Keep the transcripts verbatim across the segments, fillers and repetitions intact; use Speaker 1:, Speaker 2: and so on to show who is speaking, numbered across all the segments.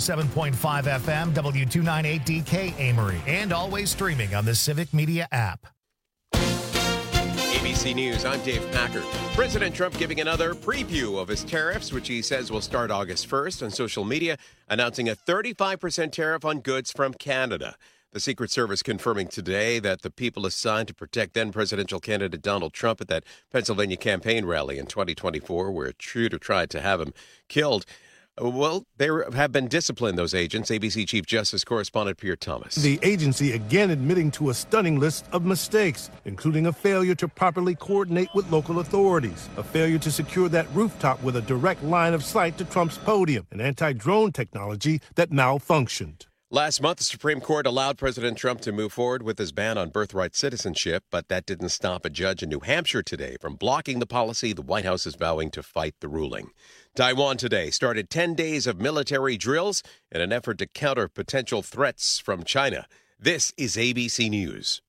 Speaker 1: seven point five F M, W two ninety-eight D K Amory, and always streaming on the Civic Media app.
Speaker 2: A B C News, I'm Dave Packer. President Trump giving another preview of his tariffs, which he says will start August first, on social media, announcing a thirty-five percent tariff on goods from Canada. The Secret Service confirming today that the people assigned to protect then-presidential candidate Donald Trump at that Pennsylvania campaign rally in twenty twenty-four, where a shooter tried to have him killed, well, they have been disciplined, those agents. A B C Chief Justice Correspondent Pierre Thomas.
Speaker 3: The agency again admitting to a stunning list of mistakes, including a failure to properly coordinate with local authorities, a failure to secure that rooftop with a direct line of sight to Trump's podium, and anti-drone technology that malfunctioned.
Speaker 2: Last month, the Supreme Court allowed President Trump to move forward with his ban on birthright citizenship, but that didn't stop a judge in New Hampshire today from blocking the policy. The White House is vowing to fight the ruling. Taiwan today started ten days of military drills in an effort to counter potential threats from China. This is A B C News.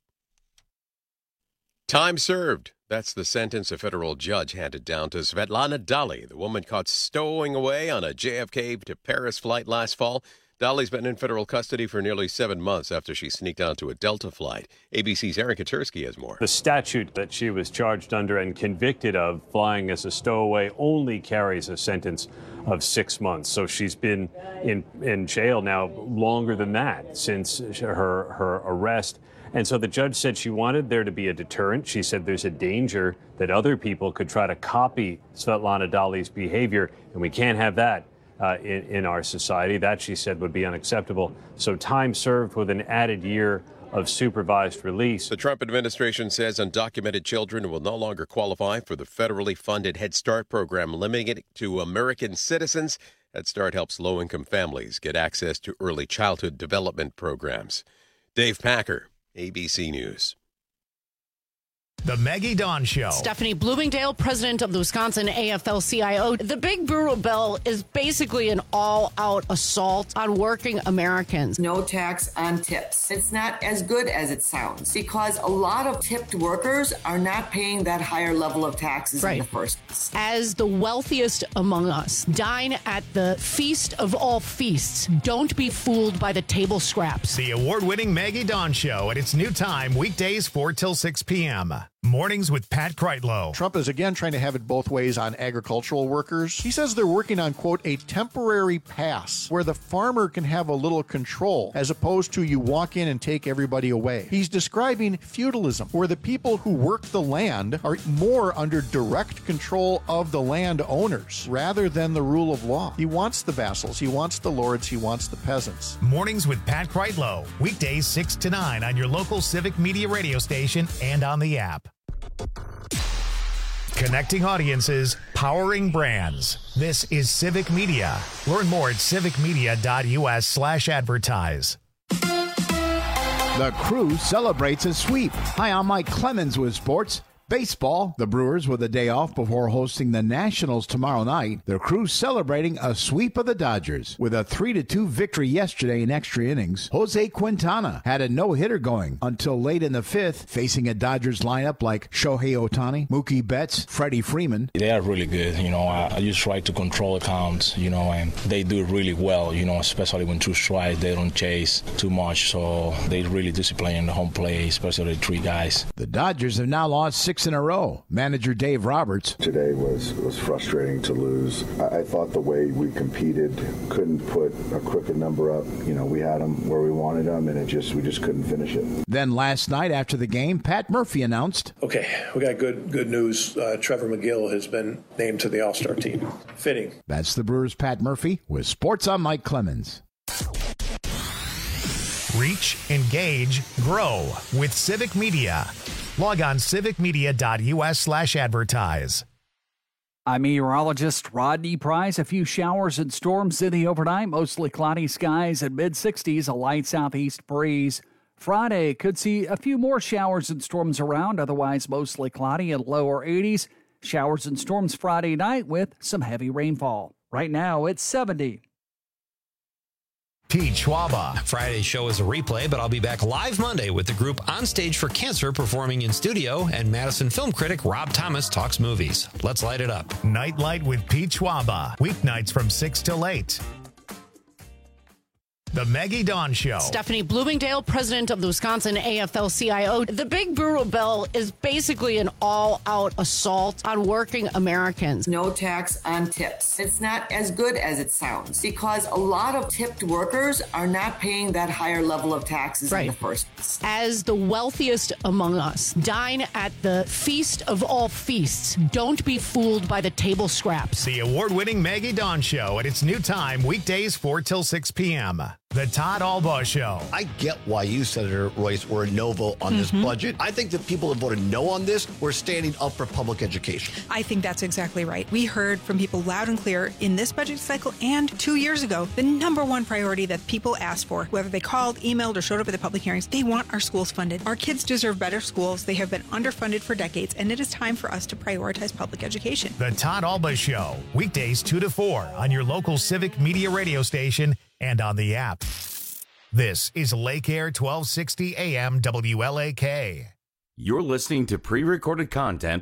Speaker 2: Time served. That's the sentence a federal judge handed down to Svetlana Dali, the woman caught stowing away on a J F K to Paris flight last fall. Dali's been in federal custody for nearly seven months after she sneaked onto a Delta flight. A B C's Aaron Katursky has more.
Speaker 4: The statute that she was charged under and convicted of flying as a stowaway only carries a sentence of six months. So she's been in, in jail now longer than that since her, her arrest. And so the judge said she wanted there to be a deterrent. She said there's a danger that other people could try to copy Svetlana Dali's behavior, and we can't have that. Uh, in, in our society. That, she said, would be unacceptable. So time served with an added year of supervised release.
Speaker 2: The Trump administration says undocumented children will no longer qualify for the federally funded Head Start program, limiting it to American citizens. Head Start helps low-income families get access to early childhood development programs. Dave Packer, A B C News.
Speaker 1: The Maggie Dawn Show.
Speaker 5: Stephanie Bloomingdale, president of the Wisconsin A F L C I O. The Big Brutal Bill is basically an all-out assault on working Americans.
Speaker 6: No tax on tips. It's not as good as it sounds because a lot of tipped workers are not paying that higher level of taxes
Speaker 5: right.
Speaker 6: in the first place.
Speaker 5: As the wealthiest among us, dine at the feast of all feasts. Don't be fooled by the table scraps.
Speaker 1: The award-winning Maggie Dawn Show at its new time, weekdays four till six p.m. Mornings with Pat Kreitlow.
Speaker 7: Trump is again trying to have it both ways on agricultural workers. He says they're working on, quote, a temporary pass where the farmer can have a little control as opposed to you walk in and take everybody away. He's describing feudalism where the people who work the land are more under direct control of the land owners rather than the rule of law. He wants the vassals. He wants the lords. He wants the peasants.
Speaker 1: Mornings with Pat Kreitlow. Weekdays six to nine on your local Civic Media radio station and on the app. Connecting audiences, powering brands. This is Civic Media. Learn more at civicmedia.us slash advertise.
Speaker 8: The Crew celebrates a sweep. Hi, I'm Mike Clemens with sports. Baseball, the Brewers with a day off before hosting the Nationals tomorrow night. The Crew's celebrating a sweep of the Dodgers. With a three to two victory yesterday in extra innings, Jose Quintana had a no-hitter going until late in the fifth, facing a Dodgers lineup like Shohei Ohtani, Mookie Betts, Freddie Freeman.
Speaker 9: They are really good. You know, I, I just try to control the counts, you know, and they do it really well, you know, especially when two strikes, they don't chase too much, so they really discipline the home play, especially the three guys.
Speaker 8: The Dodgers have now lost six in a row. Manager Dave Roberts.
Speaker 10: Today was, was frustrating to lose. I, I thought the way we competed, couldn't put a crooked number up. You know, we had them where we wanted them, and it just we just couldn't finish it.
Speaker 8: Then last night after the game, Pat Murphy announced,
Speaker 11: okay, we got good good news. Uh, Trevor McGill has been named to the All-Star team. Fitting.
Speaker 8: That's the Brewers' Pat Murphy with Sports on Mike Clemens.
Speaker 1: Reach, engage, grow with Civic Media. Log on civicmedia.us slash advertise.
Speaker 12: I'm meteorologist Rodney Price. A few showers and storms in the overnight. Mostly cloudy skies and mid sixties, a light southeast breeze. Friday could see a few more showers and storms around. Otherwise, mostly cloudy and lower eighties. Showers and storms Friday night with some heavy rainfall. Right now, it's seventy.
Speaker 1: Pete Schwaba.
Speaker 13: Friday's show is a replay, but I'll be back live Monday with the group On Stage for Cancer performing in studio, and Madison film critic Rob Thomas talks movies. Let's light it up.
Speaker 1: Nightlight with Pete Schwaba. Weeknights from six till eight. The Maggie Dawn Show.
Speaker 5: Stephanie Bloomingdale, president of the Wisconsin A F L C I O. The Big Brutal Bill is basically an all-out assault on working Americans.
Speaker 6: No tax on tips. It's not as good as it sounds because a lot of tipped workers are not paying that higher level of taxes
Speaker 5: Right.
Speaker 6: in the first place.
Speaker 5: As the wealthiest among us, dine at the feast of all feasts. Don't be fooled by the table scraps.
Speaker 1: The award-winning Maggie Dawn Show at its new time, weekdays four till six p.m. The Todd Albaugh Show.
Speaker 14: I get why you, Senator Royce, were a no vote on this
Speaker 15: Mhm.
Speaker 14: budget. I think the people that voted no on this were standing up for public education.
Speaker 15: I think that's exactly right. We heard from people loud and clear in this budget cycle and two years ago, the number one priority that people asked for, whether they called, emailed, or showed up at the public hearings, they want our schools funded. Our kids deserve better schools. They have been underfunded for decades, and it is time for us to prioritize public education.
Speaker 1: The Todd Albaugh Show, weekdays two to four on your local Civic Media radio station and on the app. This is Lake Air twelve sixty A M W L A K.
Speaker 16: You're listening to pre-recorded content.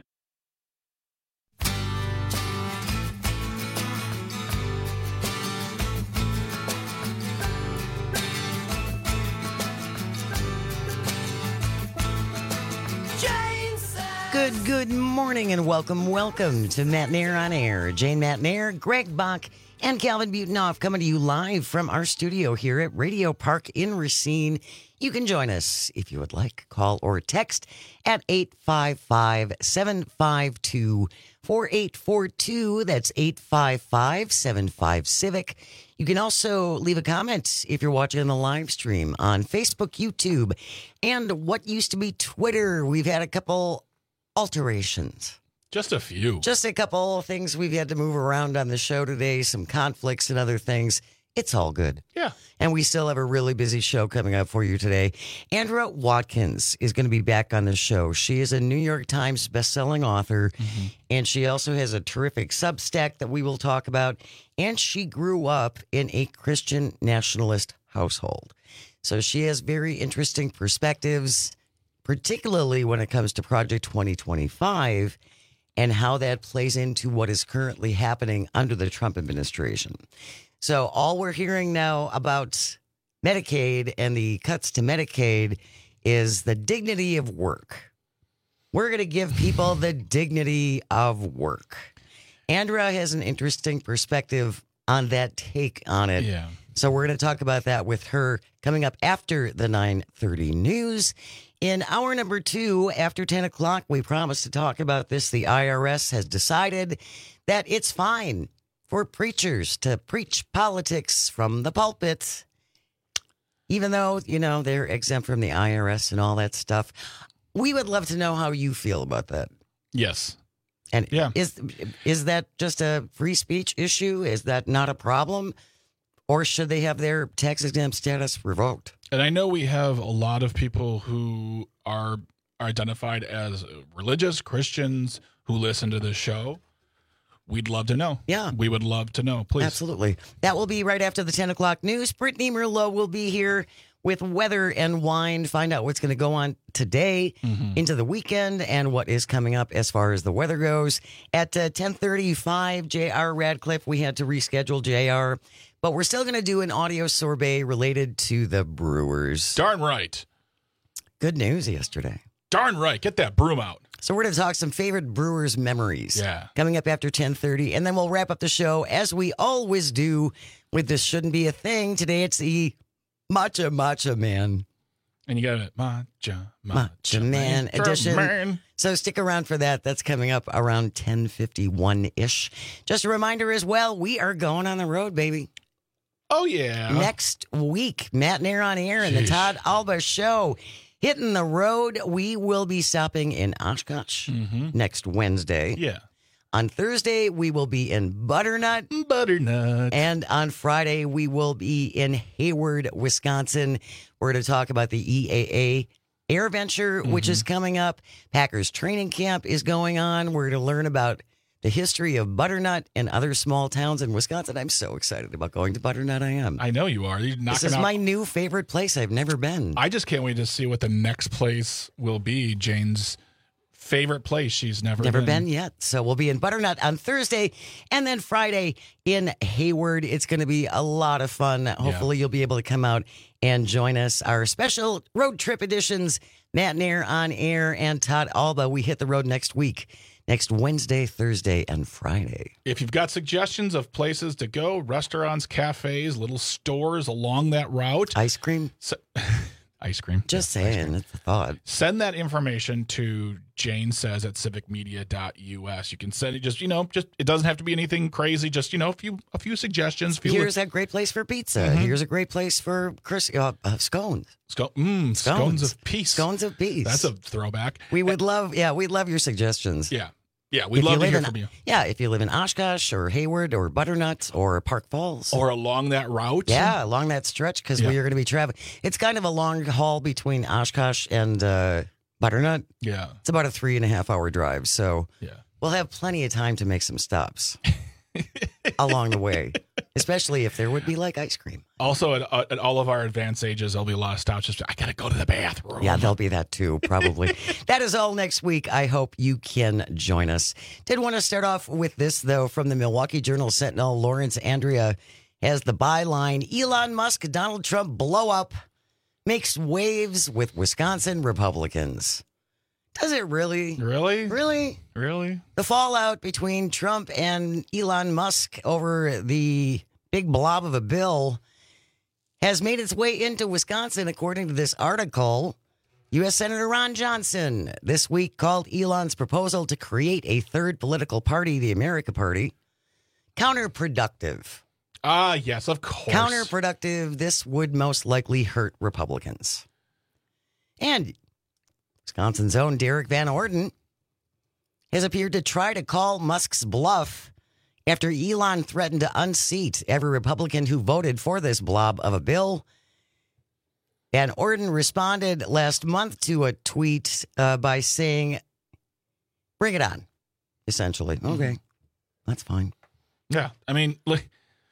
Speaker 17: Good, good morning and welcome, welcome to Matt Nair on Air. Jane Matt Nair, Greg Bach, and Calvin Butonoff coming to you live from our studio here at Radio Park in Racine. You can join us if you would like. Call or text at eight five five, seven five two, four eight four two. That's eight five five, seven five, Civic. You can also leave a comment if you're watching the live stream on Facebook, YouTube, and what used to be Twitter. We've had a couple alterations.
Speaker 18: Just a few.
Speaker 17: Just a couple things we've had to move around on the show today, some conflicts and other things. It's all good.
Speaker 18: Yeah.
Speaker 17: And we still have a really busy show coming up for you today. Andrea Watkins is going to be back on the show. She is a New York Times bestselling author, mm-hmm. and she also has a terrific Substack that we will talk about. And she grew up in a Christian nationalist household. So she has very interesting perspectives, particularly when it comes to Project twenty twenty-five and how that plays into what is currently happening under the Trump administration. So all we're hearing now about Medicaid and the cuts to Medicaid is the dignity of work. We're going to give people the dignity of work. Andrea has an interesting perspective on that take on it.
Speaker 18: Yeah.
Speaker 17: So we're going to talk about that with her coming up after the nine thirty news. In hour number two, after ten o'clock, we promised to talk about this. The I R S has decided that it's fine for preachers to preach politics from the pulpit, even though, you know, they're exempt from the I R S and all that stuff. We would love to know how you feel about that.
Speaker 18: Yes.
Speaker 17: And
Speaker 18: yeah.
Speaker 17: is is that just a free speech issue? Is that not a problem? Or should they have their tax exempt status revoked?
Speaker 18: And I know we have a lot of people who are, are identified as religious Christians who listen to this show. We'd love to know.
Speaker 17: Yeah.
Speaker 18: We would love to know, please.
Speaker 17: Absolutely. That will be right after the ten o'clock news. Brittany Merlot will be here with weather and wine. Find out what's going to go on today mm-hmm. into the weekend and what is coming up as far as the weather goes. At uh, ten thirty-five, J R Radcliffe, we had to reschedule J R, but we're still going to do an audio sorbet related to the Brewers.
Speaker 18: Darn right.
Speaker 17: Good news yesterday.
Speaker 18: Darn right. Get that broom out.
Speaker 17: So we're going to talk some favorite Brewers memories.
Speaker 18: Yeah.
Speaker 17: Coming up after ten thirty. And then we'll wrap up the show, as we always do, with This Shouldn't Be a Thing. Today it's the Matcha Matcha Man.
Speaker 18: And you got it. Matcha, Matcha,
Speaker 17: Matcha Man,
Speaker 18: man
Speaker 17: edition.
Speaker 18: Man.
Speaker 17: So stick around for that. That's coming up around ten fifty-one-ish. Just a reminder as well, we are going on the road, baby.
Speaker 18: Oh, yeah.
Speaker 17: Next week, Matt Nair on Air and the Todd Albaugh Show. Hitting the road, we will be stopping in Oshkosh mm-hmm. next Wednesday.
Speaker 18: Yeah.
Speaker 17: On Thursday, we will be in Butternut.
Speaker 18: Butternut.
Speaker 17: And on Friday, we will be in Hayward, Wisconsin. We're going to talk about the E A A Air Venture, mm-hmm. which is coming up. Packers training camp is going on. We're going to learn about the history of Butternut and other small towns in Wisconsin. I'm so excited about going to Butternut. I am.
Speaker 18: I know you are. You're
Speaker 17: this is
Speaker 18: out.
Speaker 17: my new favorite place. I've never been.
Speaker 18: I just can't wait to see what the next place will be. Jane's favorite place she's never,
Speaker 17: Never
Speaker 18: been.
Speaker 17: been yet. So we'll be in Butternut on Thursday and then Friday in Hayward. It's going to be a lot of fun. Hopefully you'll be able to come out and join us. Our special road trip editions, Matt Nair on air and Todd Alba. We hit the road next week, next Wednesday, Thursday, and Friday.
Speaker 18: If you've got suggestions of places to go, restaurants, cafes, little stores along that route.
Speaker 17: Ice cream.
Speaker 18: So, ice cream.
Speaker 17: Just
Speaker 18: yeah,
Speaker 17: saying, it's a thought.
Speaker 18: Send that information to Jane Says at civic media dot u s. You can send it just, you know, just it doesn't have to be anything crazy. Just, you know, a few a few suggestions. Few
Speaker 17: Here's a great place for pizza.
Speaker 18: Mm-hmm.
Speaker 17: Here's a great place for Chris, uh, uh, scones.
Speaker 18: Sco- mm, scones. Scones of peace.
Speaker 17: Scones of peace.
Speaker 18: That's a throwback.
Speaker 17: We would love, yeah, we'd love your suggestions.
Speaker 18: Yeah. Yeah, we'd
Speaker 17: If
Speaker 18: love
Speaker 17: you
Speaker 18: to
Speaker 17: live
Speaker 18: hear
Speaker 17: in-
Speaker 18: from you.
Speaker 17: Yeah, if you live in Oshkosh or Hayward or Butternut or Park Falls.
Speaker 18: Or along that route.
Speaker 17: Yeah, along that stretch because
Speaker 18: Yeah.
Speaker 17: we are going to be traveling. It's kind of a long haul between Oshkosh and uh, Butternut.
Speaker 18: Yeah.
Speaker 17: It's about a three and a half hour drive. So
Speaker 18: Yeah.
Speaker 17: we'll have plenty of time to make some stops along the way, especially if there would be like ice cream.
Speaker 18: Also, at, uh, at all of our advanced ages, there'll be a lot of stops. Just, I got to go to the bathroom.
Speaker 17: Yeah, there'll be that too, probably. That is all next week. I hope you can join us. Did want to start off with this, though, from the Milwaukee Journal Sentinel. Lawrence Andrea has the byline, Elon Musk, Donald Trump blow up, makes waves with Wisconsin Republicans. Does it really?
Speaker 18: Really?
Speaker 17: Really?
Speaker 18: Really?
Speaker 17: The fallout between Trump and Elon Musk over the big blob of a bill has made its way into Wisconsin, according to this article. U S Senator Ron Johnson this week called Elon's proposal to create a third political party, the America Party, counterproductive.
Speaker 18: Ah, yes, of course.
Speaker 17: Counterproductive. This would most likely hurt Republicans. And Wisconsin's own Derek Van Orden has appeared to try to call Musk's bluff after Elon threatened to unseat every Republican who voted for this blob of a bill. Van Orden responded last month to a tweet uh, by saying, bring it on, essentially. Okay, that's fine.
Speaker 18: Yeah, I mean, like,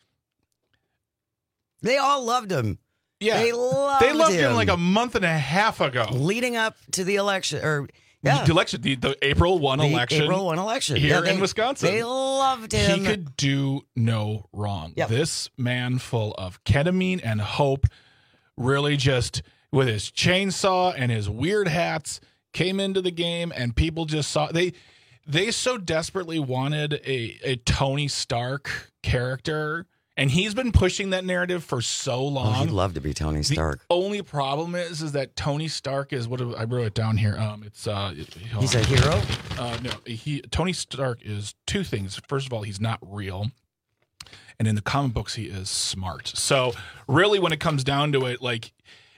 Speaker 17: they all loved him.
Speaker 18: Yeah,
Speaker 17: they loved,
Speaker 18: they loved him.
Speaker 17: him
Speaker 18: like a month and a half ago,
Speaker 17: leading up to the election. Or yeah,
Speaker 18: the election, the, the April one
Speaker 17: the
Speaker 18: election,
Speaker 17: April one election
Speaker 18: here
Speaker 17: yeah, they,
Speaker 18: in Wisconsin.
Speaker 17: They loved him.
Speaker 18: He could do no wrong.
Speaker 17: Yep.
Speaker 18: This man, full of ketamine and hope, really just with his chainsaw and his weird hats, came into the game, and people just saw they. They so desperately wanted a, a Tony Stark character, and he's been pushing that narrative for so long.
Speaker 17: Oh, he'd love to be Tony Stark.
Speaker 18: The only problem is, is that Tony Stark is what I wrote it down here. Um, it's uh,
Speaker 17: he's a hero.
Speaker 18: Uh, no, he Tony Stark is two things. First of all, he's not real, and in the comic books, he is smart. So, really, when it comes down to it, like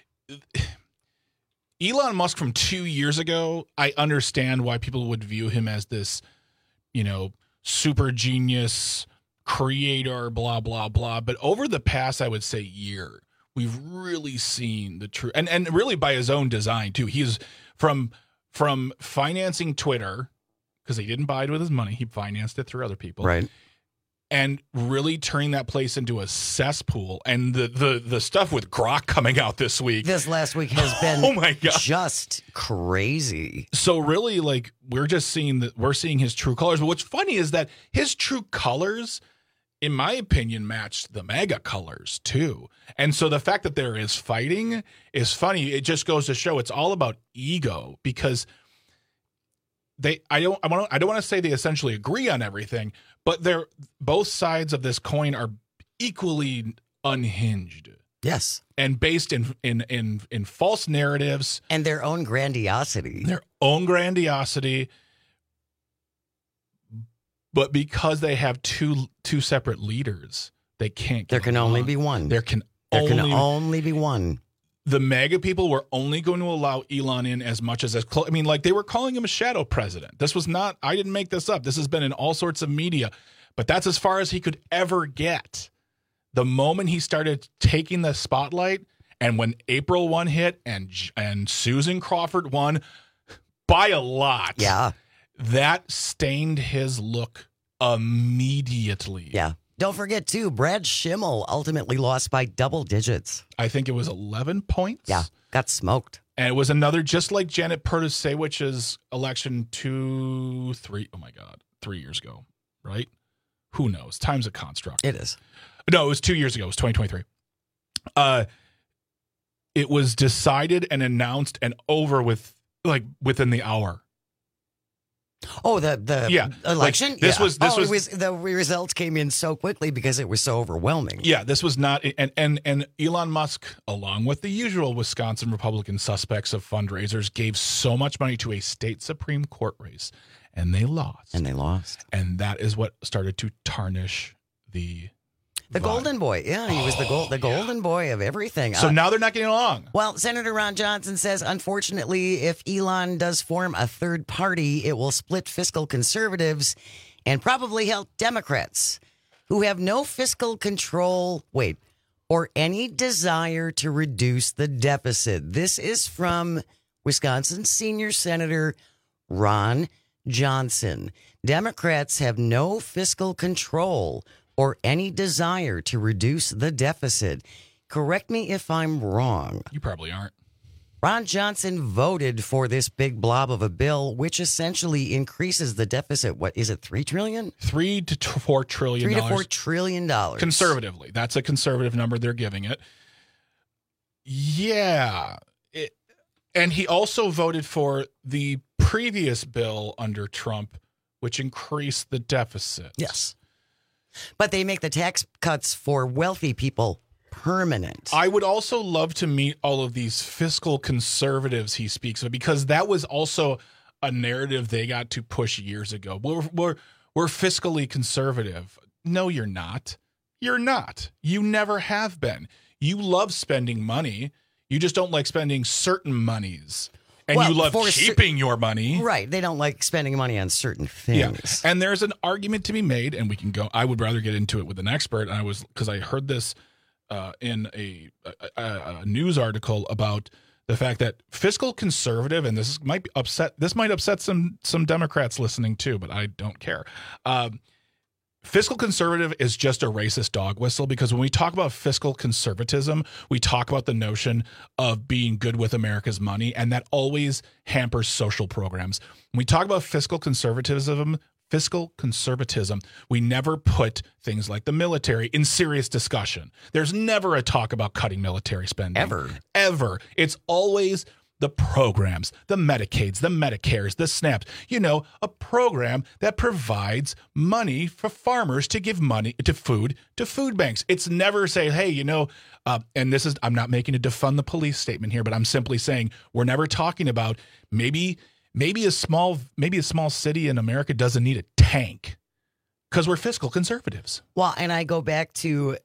Speaker 18: Elon Musk from two years ago, I understand why people would view him as this, you know, super genius creator, blah, blah, blah. But over the past, I would say, year, we've really seen the truth. And, and really by his own design, too. He's from, from financing Twitter, because he didn't buy it with his money. He financed it through other people.
Speaker 17: Right.
Speaker 18: And really turning that place into a cesspool. And the, the, the stuff with Grok coming out this week.
Speaker 17: This last week has been
Speaker 18: oh my God.
Speaker 17: just crazy.
Speaker 18: So really, like, we're just seeing that we're seeing his true colors. But what's funny is that his true colors, in my opinion, matched the MAGA colors too. And so the fact that there is fighting is funny. It just goes to show it's all about ego, because they I don't I want I don't want to say they essentially agree on everything, but they're both sides of this coin are equally unhinged.
Speaker 17: Yes.
Speaker 18: And based in in in in false narratives
Speaker 17: and their own grandiosity.
Speaker 18: Their own grandiosity. But because they have two two separate leaders, they can't get
Speaker 17: There can
Speaker 18: along.
Speaker 17: only be one.
Speaker 18: There can
Speaker 17: there
Speaker 18: only
Speaker 17: can only be one.
Speaker 18: The MAGA people were only going to allow Elon in as much as as close. I mean, like, they were calling him a shadow president. This was not, I didn't make this up. This has been in all sorts of media, but that's as far as he could ever get. The moment he started taking the spotlight, and when April one hit and and Susan Crawford won by a lot.
Speaker 17: Yeah.
Speaker 18: That stained his look immediately.
Speaker 17: Yeah. Don't forget, too, Brad Schimmel ultimately lost by double digits.
Speaker 18: I think it was eleven points.
Speaker 17: Yeah, got smoked.
Speaker 18: And it was another, just like Janet Protasewicz's election two, three, oh my God, three years ago, right? Who knows? Time's a construct.
Speaker 17: It is.
Speaker 18: No, it was two years ago. It was twenty twenty-three. Uh, it was decided and announced and over with, like, within the hour.
Speaker 17: Oh, the the
Speaker 18: yeah.
Speaker 17: election.
Speaker 18: Like, this
Speaker 17: yeah.
Speaker 18: was this
Speaker 17: oh,
Speaker 18: was,
Speaker 17: it was the results came in so quickly because it was so overwhelming.
Speaker 18: Yeah, this was not, and and and Elon Musk, along with the usual Wisconsin Republican suspects of fundraisers, gave so much money to a state Supreme Court race, and they lost.
Speaker 17: And they lost.
Speaker 18: And that is what started to tarnish the.
Speaker 17: The
Speaker 18: vibe.
Speaker 17: golden boy. Yeah, he was the gold, the golden boy of everything.
Speaker 18: So
Speaker 17: uh,
Speaker 18: now they're not getting along.
Speaker 17: Well, Senator Ron Johnson says, unfortunately, if Elon does form a third party, it will split fiscal conservatives and probably help Democrats who have no fiscal control, wait, or any desire to reduce the deficit. This is from Wisconsin senior Senator Ron Johnson. Democrats have no fiscal control or any desire to reduce the deficit. Correct me if I'm wrong.
Speaker 18: You probably aren't.
Speaker 17: Ron Johnson voted for this big blob of a bill, which essentially increases the deficit. What is it, three trillion?
Speaker 18: Three to t- four trillion.
Speaker 17: Three
Speaker 18: dollars.
Speaker 17: to four trillion dollars.
Speaker 18: Conservatively. That's a conservative number they're giving it. Yeah. It, and he also voted for the previous bill under Trump, which increased the deficit.
Speaker 17: Yes. But they make the tax cuts for wealthy people permanent.
Speaker 18: I would also love to meet all of these fiscal conservatives he speaks of, because that was also a narrative they got to push years ago. We're, we're, we're fiscally conservative. No, you're not. You're not. You never have been. You love spending money. You just don't like spending certain monies. And
Speaker 17: well,
Speaker 18: you love keeping
Speaker 17: cer-
Speaker 18: your money.
Speaker 17: Right. They don't like spending money on certain things.
Speaker 18: Yeah. And there's an argument to be made, and we can go. I would rather get into it with an expert. And I was, because I heard this uh, in a, a, a news article about the fact that fiscal conservative, and this might be upset, this might upset some some Democrats listening too, but I don't care. Um, Fiscal conservative is just a racist dog whistle, because when we talk about fiscal conservatism, we talk about the notion of being good with America's money, and that always hampers social programs. When we talk about fiscal conservatism, fiscal conservatism, we never put things like the military in serious discussion. There's never a talk about cutting military spending.
Speaker 17: Ever.
Speaker 18: Ever. It's always the programs, the Medicaids, the Medicares, the SNAPs, you know, a program that provides money for farmers to give money to food to food banks. It's never say, hey, you know, uh, and this is, I'm not making a defund the police statement here, but I'm simply saying we're never talking about maybe, maybe a small, maybe a small city in America doesn't need a tank because we're fiscal conservatives.
Speaker 17: Well, and I go back to,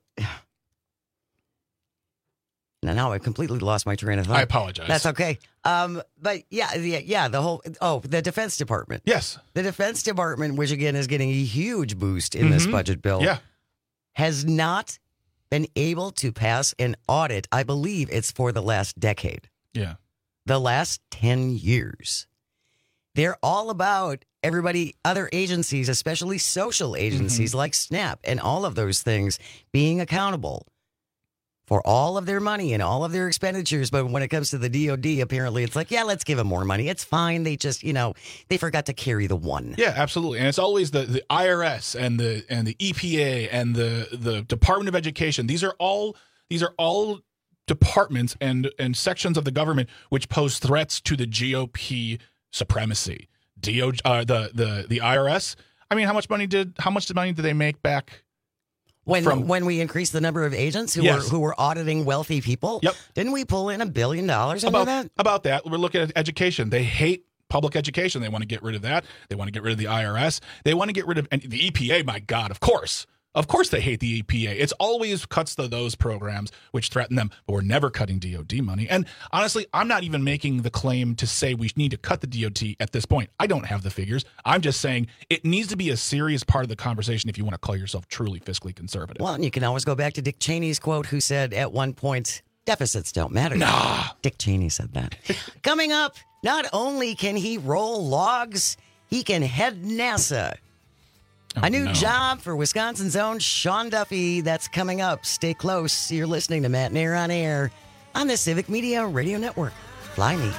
Speaker 17: Now, now I completely lost my train of thought.
Speaker 18: I apologize.
Speaker 17: That's okay. Um, but yeah, yeah, yeah, the whole, oh, the Defense Department.
Speaker 18: Yes.
Speaker 17: The Defense Department, which again is getting a huge boost in mm-hmm. this budget bill,
Speaker 18: yeah.
Speaker 17: has not been able to pass an audit. I believe it's for the last decade.
Speaker 18: Yeah.
Speaker 17: The last ten years. They're all about everybody, other agencies, especially social agencies mm-hmm. like SNAP and all of those things being accountable for all of their money and all of their expenditures. But when it comes to the D O D, apparently it's like, yeah, let's give them more money. It's fine. They just, you know, they forgot to carry the one.
Speaker 18: Yeah, absolutely. And it's always the, the I R S and the and the E P A and the, the Department of Education. These are all these are all departments and, and sections of the government which pose threats to the G O P supremacy. D O, uh, the, the, the I R S, I mean, how much money did how much money did they make back?
Speaker 17: When
Speaker 18: From,
Speaker 17: when we increased the number of agents who
Speaker 18: yes.
Speaker 17: were who were auditing wealthy people,
Speaker 18: yep.
Speaker 17: didn't we pull in a billion dollars
Speaker 18: about
Speaker 17: that?
Speaker 18: About that, we're looking at education. They hate public education. They want to get rid of that. They want to get rid of the I R S. They want to get rid of and the E P A. My God, of course, of course, they hate the E P A. It's always cuts to those programs which threaten them, but we're never cutting D O D money. And honestly, I'm not even making the claim to say we need to cut the D O D at this point. I don't have the figures. I'm just saying it needs to be a serious part of the conversation if you want to call yourself truly fiscally conservative.
Speaker 17: Well, and you can always go back to Dick Cheney's quote, who said at one point, deficits don't matter.
Speaker 18: Nah.
Speaker 17: Dick Cheney said that. Coming up, not only can he roll logs, he can head NASA.
Speaker 18: Oh,
Speaker 17: a new
Speaker 18: no.
Speaker 17: job for Wisconsin's own Sean Duffy. That's coming up. Stay close. You're listening to Matt and Air on Air on the Civic Media Radio Network. Fly Me.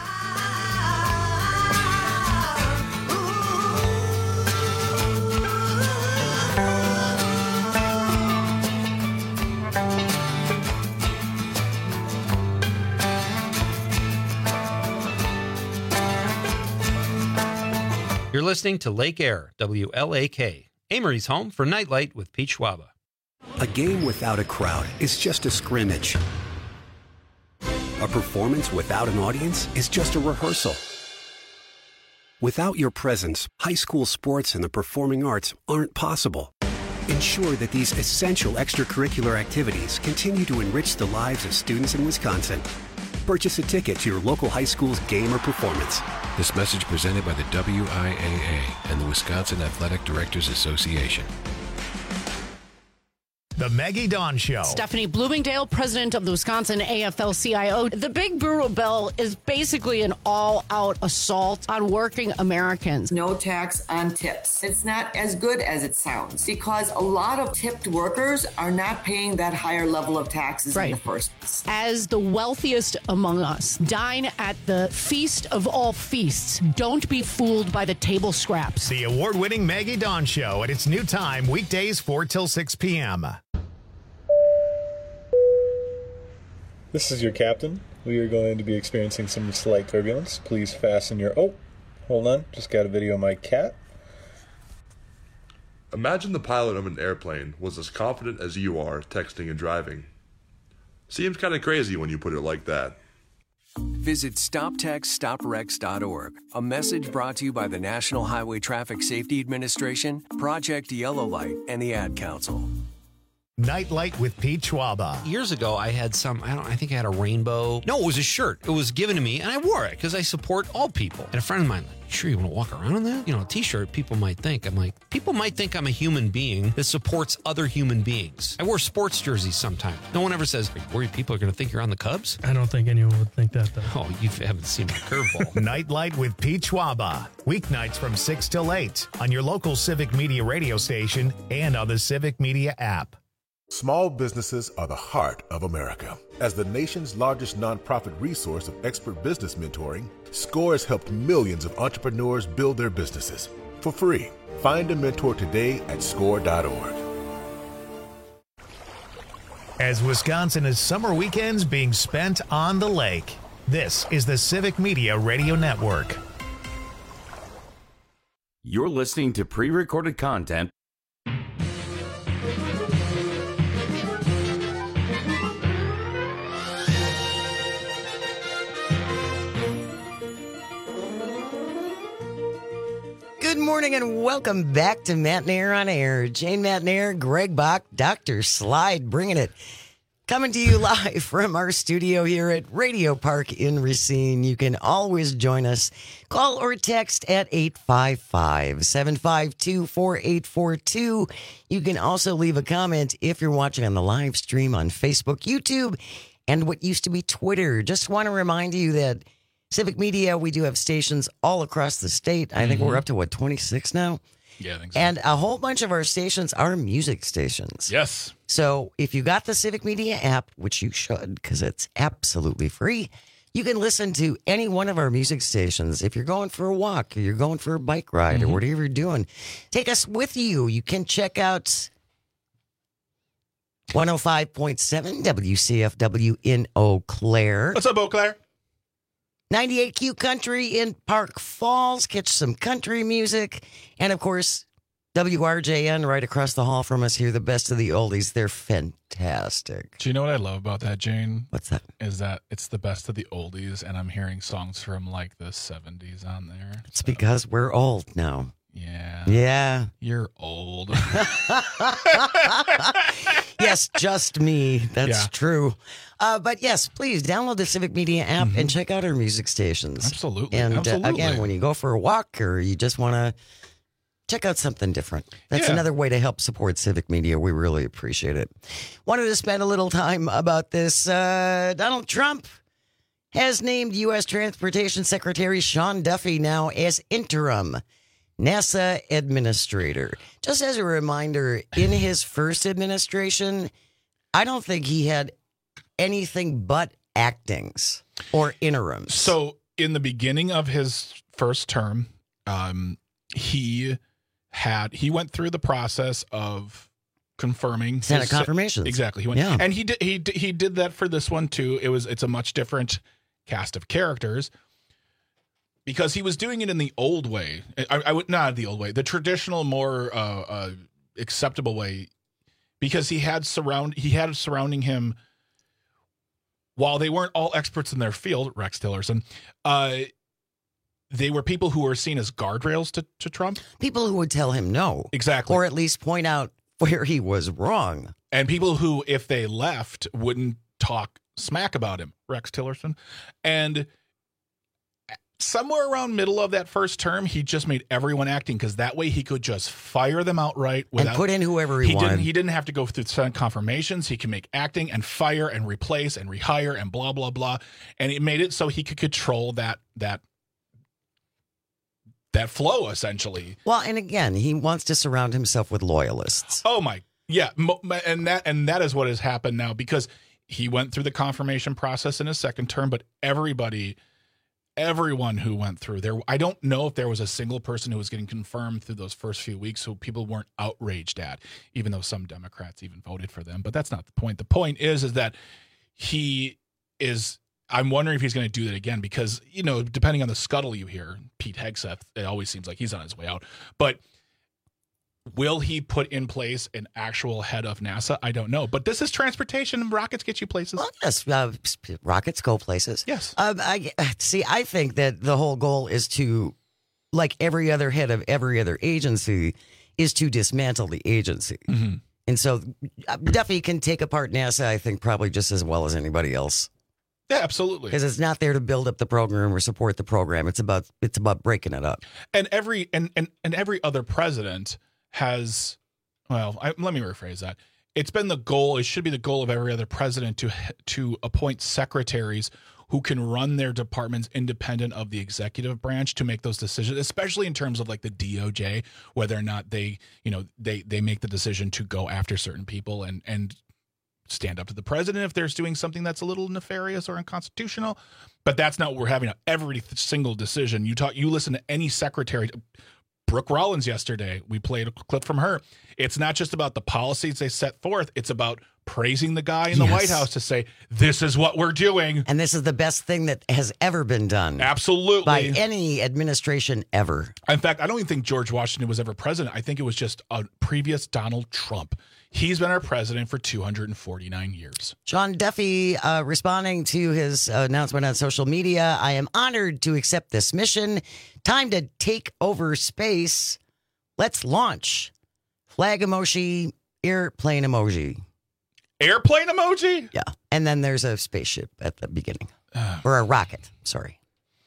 Speaker 13: You're listening to Lake Air, W L A K, Amory's home for Nightlight with Pete Schwaba.
Speaker 19: A game without a crowd is just a scrimmage. A performance without an audience is just a rehearsal. Without your presence, high school sports and the performing arts aren't possible. Ensure that these essential extracurricular activities continue to enrich the lives of students in Wisconsin. Purchase a ticket to your local high school's game or performance.
Speaker 20: This message presented by the W I A A and the Wisconsin Athletic Directors Association.
Speaker 1: The Maggie Dawn Show.
Speaker 5: Stephanie Bloomingdale, president of the Wisconsin A F L C I O. The Big Brutal Bill is basically an all-out assault on working Americans.
Speaker 6: No tax on tips. It's not as good as it sounds because a lot of tipped workers are not paying that higher level of taxes
Speaker 5: Right.
Speaker 6: in the first place.
Speaker 5: As the wealthiest among us, dine at the feast of all feasts. Don't be fooled by the table scraps.
Speaker 1: The award-winning Maggie Dawn Show at its new time, weekdays four till six p.m.
Speaker 21: This is your captain. We are going to be experiencing some slight turbulence. Please fasten your... Oh, hold on. Just got a video of my cat.
Speaker 22: Imagine the pilot of an airplane was as confident as you are texting and driving. Seems kind of crazy when you put it like that.
Speaker 23: Visit stop text stop wrecks dot org. A message brought to you by the National Highway Traffic Safety Administration, Project Yellow Light, and the Ad Council.
Speaker 1: Nightlight with Pete Schwaba.
Speaker 13: Years ago, I had some, I don't I think I had a rainbow. No, it was a shirt. It was given to me, and I wore it because I support all people. And a friend of mine, like, sure you want to walk around in that? You know, a t-shirt, people might think. I'm like, people might think I'm a human being that supports other human beings. I wear sports jerseys sometimes. No one ever says, are you worried people are going to think you're on the Cubs?
Speaker 24: I don't think anyone would think that, though.
Speaker 13: Oh, you haven't seen my curveball.
Speaker 1: Nightlight with Pete Schwaba. Weeknights from six till eight on your local Civic Media radio station and on the Civic Media app.
Speaker 25: Small businesses are the heart of America. As the nation's largest nonprofit resource of expert business mentoring, SCORE has helped millions of entrepreneurs build their businesses for free. Find a mentor today at score dot org.
Speaker 1: As Wisconsin is summer weekends being spent on the lake, this is the Civic Media Radio Network.
Speaker 16: You're listening to pre-recorded content.
Speaker 17: Good morning and welcome back to Matt Nair on Air. Jane Matt Nair, Greg Bach, Doctor Slide, bringing it. Coming to you live from our studio here at Radio Park in Racine. You can always join us. Call or text at eight five five, seven five two, four eight four two. You can also leave a comment if you're watching on the live stream on Facebook, YouTube, and what used to be Twitter. Just want to remind you that Civic Media, we do have stations all across the state. I think mm-hmm. we're up to, what, twenty-six now?
Speaker 18: Yeah, I think so.
Speaker 17: And a whole bunch of our stations are music stations.
Speaker 18: Yes.
Speaker 17: So if you got the Civic Media app, which you should because it's absolutely free, you can listen to any one of our music stations. If you're going for a walk or you're going for a bike ride mm-hmm. or whatever you're doing, take us with you. You can check out one oh five point seven W C F W in Eau Claire.
Speaker 18: What's up, Eau Claire?
Speaker 17: ninety-eight Q Country in Park Falls. Catch some country music. And, of course, W R J N right across the hall from us here, the best of the oldies. They're fantastic.
Speaker 18: Do you know what I love about that, Jane?
Speaker 17: What's that?
Speaker 18: Is that it's the best of the oldies, and I'm hearing songs from, like, the seventies on there.
Speaker 17: It's so. Because we're old now.
Speaker 18: Yeah.
Speaker 17: Yeah.
Speaker 18: You're old.
Speaker 17: Yes, just me. That's
Speaker 18: yeah.
Speaker 17: true. Uh, but yes, please download the Civic Media app mm-hmm. and check out our music stations.
Speaker 18: Absolutely.
Speaker 17: And
Speaker 18: Absolutely.
Speaker 17: Uh, again, when you go for a walk or you just want to check out something different, that's
Speaker 18: yeah.
Speaker 17: another way to help support Civic Media. We really appreciate it. Wanted to spend a little time about this. Uh, Donald Trump has named U S Transportation Secretary Sean Duffy now as interim NASA administrator. Just as a reminder, in his first administration, I don't think he had anything but actings or interims.
Speaker 18: So in the beginning of his first term, um, he had he went through the process of confirming
Speaker 17: Senate
Speaker 18: his,
Speaker 17: confirmations.
Speaker 18: Exactly. He went,
Speaker 17: Yeah.
Speaker 18: and he did he did- he did that for this one too. It was it's a much different cast of characters because he was doing it in the old way. I, I would not the old way, the traditional, more uh, uh, acceptable way, because he had surround he had surrounding him. While they weren't all experts in their field, Rex Tillerson, uh, they were people who were seen as guardrails to, to Trump.
Speaker 17: People who would tell him no.
Speaker 18: Exactly.
Speaker 17: Or at least point out where he was wrong.
Speaker 18: And people who, if they left, wouldn't talk smack about him, Rex Tillerson. And somewhere around middle of that first term, he just made everyone acting because that way he could just fire them outright without,
Speaker 17: and put in whoever he,
Speaker 18: he
Speaker 17: wanted.
Speaker 18: Didn't, he didn't have to go through Senate confirmations. He can make acting and fire and replace and rehire and blah, blah, blah. And it made it so he could control that that that flow, essentially.
Speaker 17: Well, and again, he wants to surround himself with loyalists.
Speaker 18: Oh, my. Yeah. And that, and that is what has happened now because he went through the confirmation process in his second term, but everybody... Everyone who went through there, I don't know if there was a single person who was getting confirmed through those first few weeks who people weren't outraged at, even though some Democrats even voted for them. But that's not the point. The point is, is that he is, I'm wondering if he's going to do that again because, you know, depending on the scuttle you hear, Pete Hegseth, it always seems like he's on his way out. But will he put in place an actual head of NASA? I don't know. But this is transportation and rockets get you places.
Speaker 17: Well, yes, uh, rockets go places.
Speaker 18: Yes.
Speaker 17: Um, I, see, I think that the whole goal is to, like every other head of every other agency, is to dismantle the agency.
Speaker 18: Mm-hmm.
Speaker 17: And so uh, Duffy can take apart NASA, I think, probably just as well as anybody else.
Speaker 18: Yeah, absolutely.
Speaker 17: Because it's not there to build up the program or support the program. It's about it's about breaking it up.
Speaker 18: And every and and, and every other president has, well, I, let me rephrase that. It's been the goal, it should be the goal of every other president to to appoint secretaries who can run their departments independent of the executive branch to make those decisions, especially in terms of like the D O J, whether or not they, you know, they they make the decision to go after certain people and and stand up to the president if they're doing something that's a little nefarious or unconstitutional. But that's not what we're having. Every single decision you talk, you listen to any secretary. Brooke Rollins yesterday, we played a clip from her. It's not just about the policies they set forth. It's about praising the guy in the
Speaker 17: Yes.
Speaker 18: White House to say, this is what we're doing.
Speaker 17: And this is the best thing that has ever been done.
Speaker 18: Absolutely.
Speaker 17: By any administration ever.
Speaker 18: In fact, I don't even think George Washington was ever president. I think it was just a previous Donald Trump. He's been our president for two hundred forty-nine years.
Speaker 17: John Duffy uh, responding to his uh, announcement on social media. I am honored to accept this mission. Time to take over space. Let's launch. Flag emoji, airplane emoji.
Speaker 18: Airplane emoji?
Speaker 17: Yeah. And then there's a spaceship at the beginning. Or a rocket. Sorry.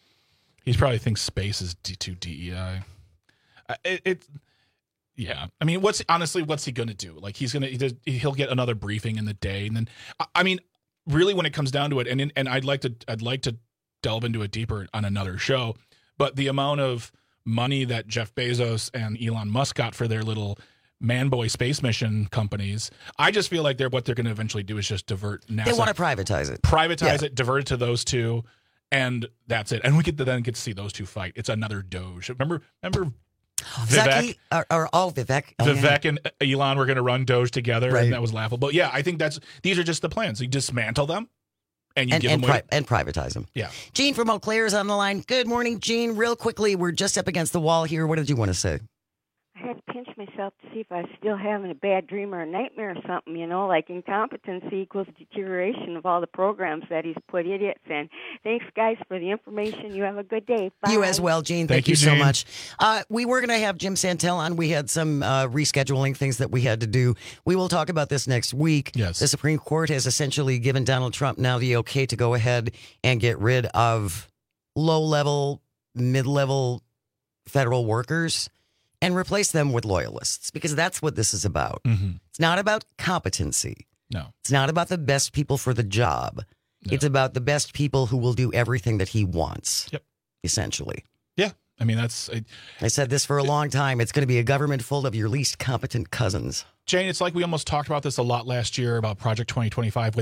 Speaker 18: He probably thinks space is D- too D E I. Uh, It, it, yeah. I mean, what's honestly, what's he going to do? Like, he's going to, he does, he'll get another briefing in the day. And then, I, I mean, really, when it comes down to it, and and I'd like to, I'd like to delve into it deeper on another show, but the amount of money that Jeff Bezos and Elon Musk got for their little man-boy space mission companies, I just feel like they're what they're going to eventually do is just divert NASA.
Speaker 17: They want to privatize it.
Speaker 18: Privatize
Speaker 17: Yeah.
Speaker 18: it, divert it to those two, and that's it. And we get to then get to see those two fight. It's another Doge. Remember, remember Vivek?
Speaker 17: Zaki, or, or oh, Vivek. Oh,
Speaker 18: Vivek
Speaker 17: yeah.
Speaker 18: and Elon were going to run Doge together,
Speaker 17: Right.
Speaker 18: and that was laughable. Yeah, I think that's these are just the plans. You dismantle them, and you
Speaker 17: And,
Speaker 18: give
Speaker 17: and,
Speaker 18: them away.
Speaker 17: pri- and privatize them.
Speaker 18: Yeah.
Speaker 17: Gene from Eau Claire is on the line. Good morning, Gene. Real quickly, we're just up against the wall here. What did you want to say?
Speaker 2: I had to pinch myself to see if I was still having a bad dream or a nightmare or something, you know, like incompetency equals deterioration of all the programs that he's put idiots in. Thanks, guys, for the information. You have a good day. Bye.
Speaker 17: You as well, Gene.
Speaker 18: Thank
Speaker 17: Thank,
Speaker 18: you,
Speaker 17: you, so
Speaker 18: Gene.
Speaker 17: much. Uh, we were going to have Jim Santel on. We had some uh, rescheduling things that we had to do. We will talk about this next week.
Speaker 18: Yes.
Speaker 17: The Supreme Court has essentially given Donald Trump now the okay to go ahead and get rid of low-level, mid-level federal workers and replace them with loyalists, because that's what this is about.
Speaker 18: Mm-hmm.
Speaker 17: It's not about competency.
Speaker 18: No.
Speaker 17: It's not about the best people for the job.
Speaker 18: No.
Speaker 17: It's about the best people who will do everything that he wants.
Speaker 18: Yep.
Speaker 17: Essentially.
Speaker 18: Yeah, I mean that's I,
Speaker 17: I said this for a long time. It's going to be a government full of your least competent cousins.
Speaker 18: Jane. It's like we almost talked about this a lot last year about Project twenty twenty-five with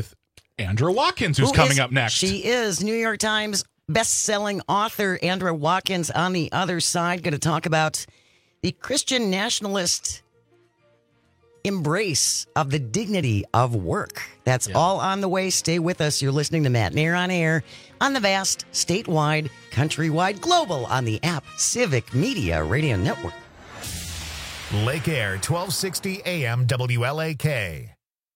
Speaker 18: Andra Watkins, who's
Speaker 17: Who
Speaker 18: coming
Speaker 17: is-
Speaker 18: up next.
Speaker 17: She is New York Times best-selling author Andra Watkins on the other side. Going to talk about the Christian nationalist embrace of the dignity of work. That's yeah. all on the way. Stay with us. You're listening to Matt Nair on Air on the vast, statewide, countrywide, global on the app Civic Media Radio Network.
Speaker 1: Lake Air, twelve sixty A M W L A K.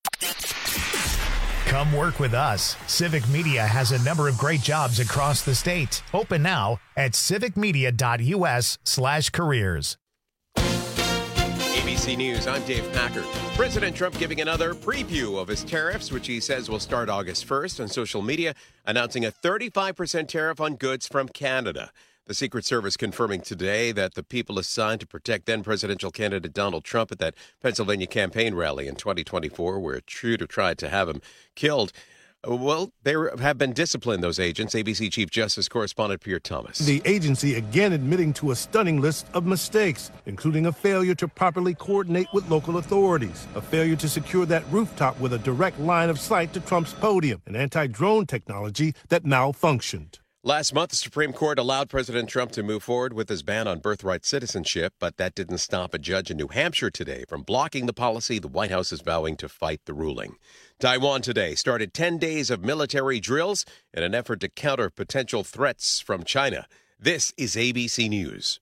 Speaker 1: Come work with us. Civic Media has a number of great jobs across the state. Open now at civicmedia.us slash careers.
Speaker 3: A B C News, I'm Dave Packard. President Trump giving another preview of his tariffs, which he says will start August first on social media, announcing a thirty-five percent tariff on goods from Canada. The Secret Service confirming today that the people assigned to protect then-presidential candidate Donald Trump at that Pennsylvania campaign rally in twenty twenty-four, where a shooter tried to have him killed, well, they have been disciplined, those agents. A B C Chief Justice Correspondent Pierre Thomas.
Speaker 4: The agency again admitting to a stunning list of mistakes, including a failure to properly coordinate with local authorities, a failure to secure that rooftop with a direct line of sight to Trump's podium, and anti-drone technology that malfunctioned.
Speaker 3: Last month, the Supreme Court allowed President Trump to move forward with his ban on birthright citizenship, but that didn't stop a judge in New Hampshire today from blocking the policy. The White House is vowing to fight the ruling. Taiwan today started ten days of military drills in an effort to counter potential threats from China. This is A B C News.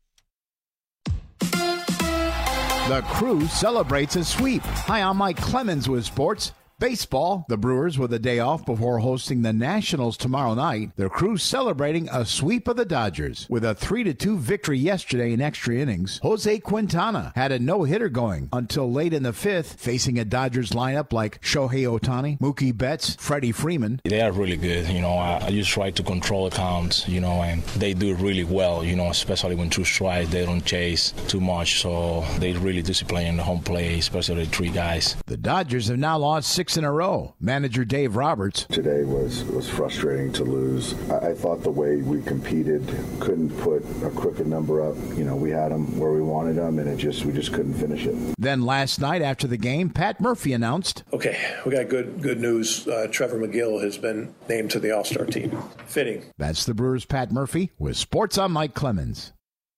Speaker 8: The Crew celebrates a sweep. Hi, I'm Mike Clemens with sports. Baseball, the Brewers with a day off before hosting the Nationals tomorrow night. Their Crew's celebrating a sweep of the Dodgers. With a three to two victory yesterday in extra innings, Jose Quintana had a no-hitter going until late in the fifth, facing a Dodgers lineup like Shohei Ohtani, Mookie Betts, Freddie Freeman.
Speaker 7: They are really good. You know, I, I just try to control the counts, you know, and they do really well, you know, especially when two strikes, they don't chase too much, so they really discipline the home play, especially the three guys.
Speaker 8: The Dodgers have now lost six in a row. Manager Dave Roberts.
Speaker 9: Today was, was frustrating to lose. I, I thought the way we competed, couldn't put a crooked number up. You know, we had them where we wanted them, and it just we just couldn't finish it.
Speaker 8: Then last night after the game, Pat Murphy announced.
Speaker 11: Okay, we got good good news. Uh, Trevor McGill has been named to the All-Star team. Fitting.
Speaker 8: That's the Brewers' Pat Murphy with Sports on Mike Clemens.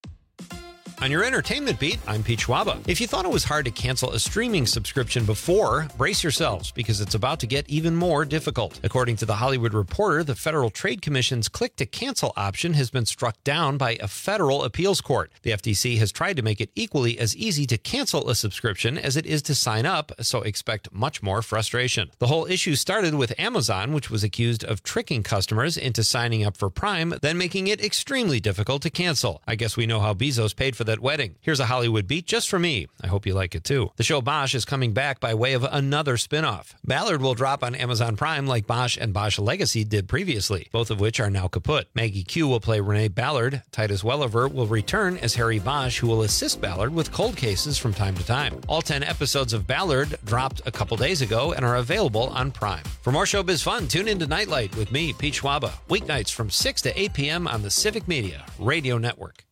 Speaker 13: On your entertainment beat, I'm Pete Schwaba. If you thought it was hard to cancel a streaming subscription before, brace yourselves because it's about to get even more difficult. According to The Hollywood Reporter, the Federal Trade Commission's click-to-cancel option has been struck down by a federal appeals court. The F T C has tried to make it equally as easy to cancel a subscription as it is to sign up, so expect much more frustration. The whole issue started with Amazon, which was accused of tricking customers into signing up for Prime, then making it extremely difficult to cancel. I guess we know how Bezos paid for that wedding. Here's a Hollywood beat just for me. I hope you like it too. The show Bosch is coming back by way of another spinoff. Ballard will drop on Amazon Prime like Bosch and Bosch Legacy did previously, both of which are now kaput. Maggie Q will play Renee Ballard. Titus Welliver will return as Harry Bosch, who will assist Ballard with cold cases from time to time. All ten episodes of Ballard dropped a couple days ago and are available on Prime. For more showbiz fun, tune into Nightlight with me, Pete Schwaba, weeknights from six to eight p.m. on the Civic Media Radio Network.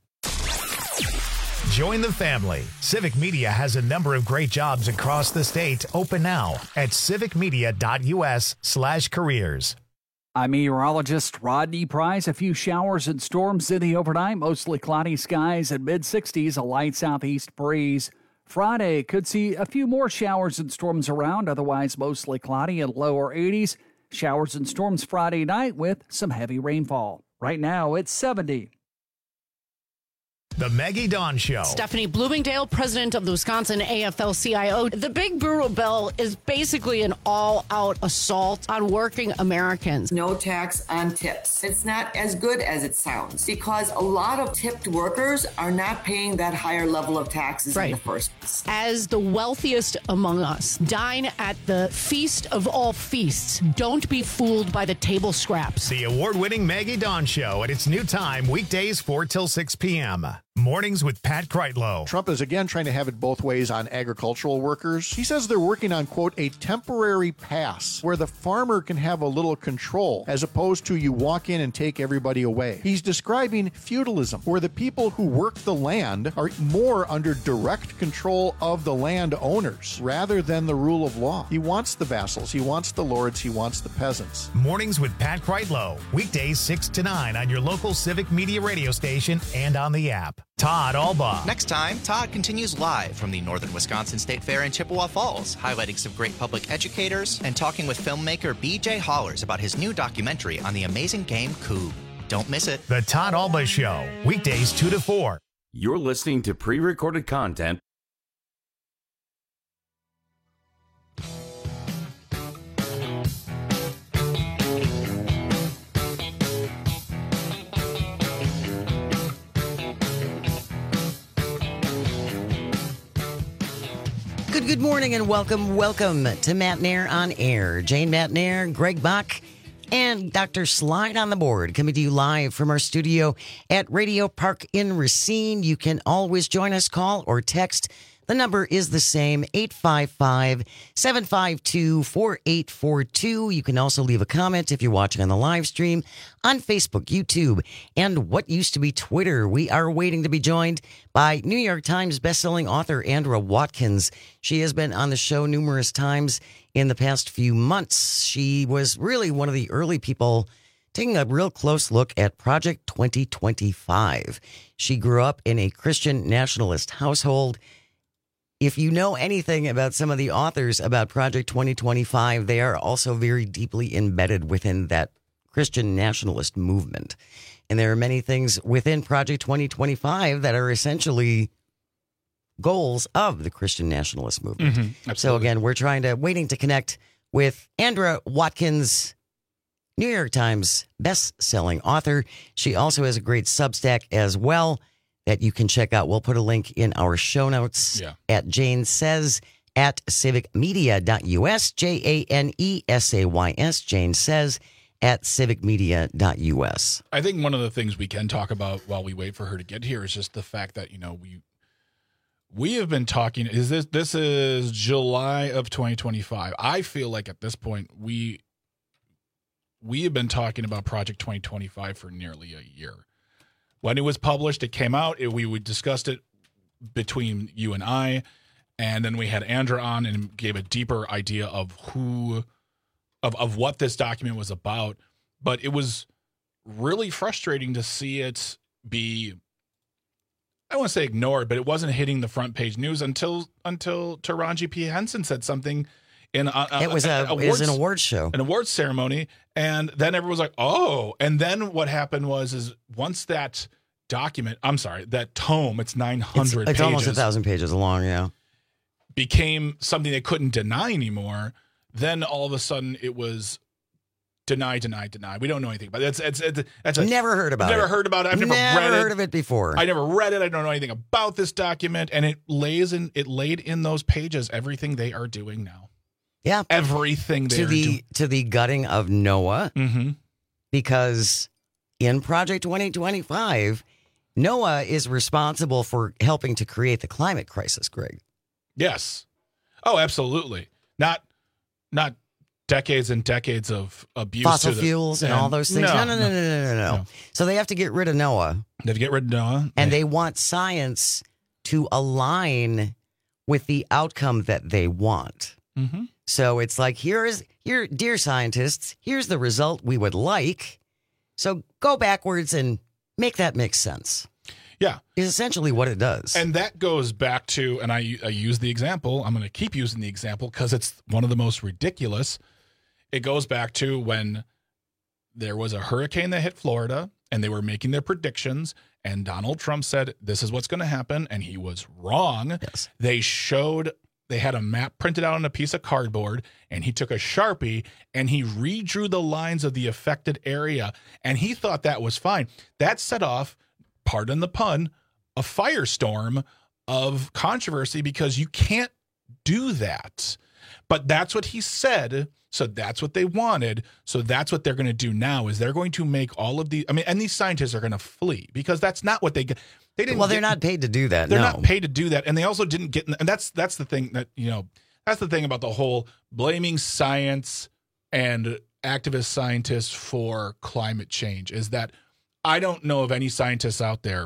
Speaker 1: Join the family. Civic Media has a number of great jobs across the state. Open now at civicmedia.us slash careers.
Speaker 12: I'm meteorologist Rodney Price. A few showers and storms in the overnight, mostly cloudy skies and mid sixties, a light southeast breeze. Friday could see a few more showers and storms around, otherwise mostly cloudy and lower eighties. Showers and storms Friday night with some heavy rainfall. Right now it's seventy.
Speaker 1: The Maggie Dawn Show.
Speaker 5: Stephanie Bloomingdale, president of the Wisconsin A F L C I O. The Big Brutal Bill is basically an all-out assault on working Americans.
Speaker 6: No tax on tips. It's not as good as it sounds because a lot of tipped workers are not paying that higher level of taxes
Speaker 5: right.
Speaker 6: in the first place.
Speaker 5: As the wealthiest among us, dine at the feast of all feasts. Don't be fooled by the table scraps.
Speaker 1: The award-winning Maggie Dawn Show at its new time, weekdays four till six p.m. Mornings with Pat Kreitlow.
Speaker 8: Trump is again trying to have it both ways on agricultural workers. He says they're working on, quote, a temporary pass where the farmer can have a little control as opposed to you walk in and take everybody away. He's describing feudalism, where the people who work the land are more under direct control of the land owners rather than the rule of law. He wants the vassals, he wants the lords, he wants the peasants.
Speaker 1: Mornings with Pat Kreitlow. Weekdays six to nine on your local Civic Media radio station and on the app. Todd Albaugh.
Speaker 10: Next time, Todd continues live from the Northern Wisconsin State Fair in Chippewa Falls, highlighting some great public educators and talking with filmmaker B J Hollers about his new documentary on the amazing game Coup. Don't miss it.
Speaker 1: The Todd Albaugh Show, weekdays two to four.
Speaker 16: You're listening to pre-recorded content.
Speaker 17: Good, good morning and welcome, welcome to Matt Nair on Air. Jane Matt Nair, Greg Bach, and Doctor Slide on the board, coming to you live from our studio at Radio Park in Racine. You can always join us, call or text. The number is the same, eight five five, seven five two, four eight four two. You can also leave a comment if you're watching on the live stream on Facebook, YouTube, and what used to be Twitter. We are waiting to be joined by New York Times bestselling author Andra Watkins. She has been on the show numerous times in the past few months. She was really one of the early people taking a real close look at Project twenty twenty-five. She grew up in a Christian nationalist household. If you know anything about some of the authors about Project twenty twenty-five, they are also very deeply embedded within that Christian nationalist movement. And there are many things within Project twenty twenty-five that are essentially goals of the Christian nationalist movement.
Speaker 18: Mm-hmm,
Speaker 17: so again, we're trying to, waiting to connect with Andra Watkins, New York Times best-selling author. She also has a great Substack as well that you can check out. We'll put a link in our show notes
Speaker 18: yeah.
Speaker 17: at Jane Says at civic media dot U S, J A N E S A Y S, Jane Says at civic media dot U S.
Speaker 18: I think one of the things we can talk about while we wait for her to get here is just the fact that, you know, we we have been talking, is this this is July of twenty twenty-five. I feel like at this point we we have been talking about Project twenty twenty-five for nearly a year. When it was published, it came out. It, we we discussed it between you and I, and then we had Andra on and gave a deeper idea of who, of of what this document was about. But it was really frustrating to see it be, I don't want to say ignored, but it wasn't hitting the front page news until until Taraji P. Henson said something in a, a,
Speaker 17: it was a,
Speaker 18: awards,
Speaker 17: it was an awards show,
Speaker 18: an awards ceremony, and then everyone was like, "Oh!" And then what happened was, is once that document, I'm sorry, that tome, it's nine hundred.
Speaker 17: It's, it's
Speaker 18: pages,
Speaker 17: almost a thousand pages long, yeah,
Speaker 18: became something they couldn't deny anymore. Then all of a sudden, it was deny, deny, deny. We don't know anything about it. It's it's, it's, it's a,
Speaker 17: never heard about
Speaker 18: never
Speaker 17: it.
Speaker 18: Never heard about it. I've never,
Speaker 17: never
Speaker 18: read it.
Speaker 17: heard of it before.
Speaker 18: I never read it. I don't know anything about this document, and it lays in it laid in those pages everything they are doing now.
Speaker 17: Yeah,
Speaker 18: everything
Speaker 17: to the
Speaker 18: doing.
Speaker 17: to the gutting of NOAA,
Speaker 18: mm-hmm.
Speaker 17: because in Project twenty twenty-five, NOAA is responsible for helping to create the climate crisis. Greg,
Speaker 18: yes, oh, absolutely, not not decades and decades of abuse,
Speaker 17: fossil
Speaker 18: to the,
Speaker 17: fuels, and, and all those things.
Speaker 18: No
Speaker 17: no no, no, no, no, no, no, no. So they have to get rid of NOAA.
Speaker 18: They have to get rid of NOAA,
Speaker 17: and they want science to align with the outcome that they want.
Speaker 18: Mm-hmm.
Speaker 17: So it's like, here is, here, dear scientists, here's the result we would like. So go backwards and make that make sense.
Speaker 18: Yeah.
Speaker 17: Is essentially what it does.
Speaker 18: And that goes back to, and I, I use the example, I'm going to keep using the example because it's one of the most ridiculous. It goes back to when there was a hurricane that hit Florida and they were making their predictions, and Donald Trump said, this is what's going to happen, and he was wrong.
Speaker 17: Yes.
Speaker 18: They showed... They had a map printed out on a piece of cardboard, and he took a Sharpie and he redrew the lines of the affected area, and he thought that was fine. That set off, pardon the pun, a firestorm of controversy because you can't do that. But that's what he said So that's what they wanted. So that's what they're going to do now is they're going to make all of the, I mean, and these scientists are going to flee because that's not what they get. They didn't
Speaker 17: well, they're
Speaker 18: get,
Speaker 17: not paid to do that.
Speaker 18: They're
Speaker 17: no.
Speaker 18: not paid to do that. And they also didn't get, and that's, that's the thing that, you know, that's the thing about the whole blaming science and activist scientists for climate change is that I don't know of any scientists out there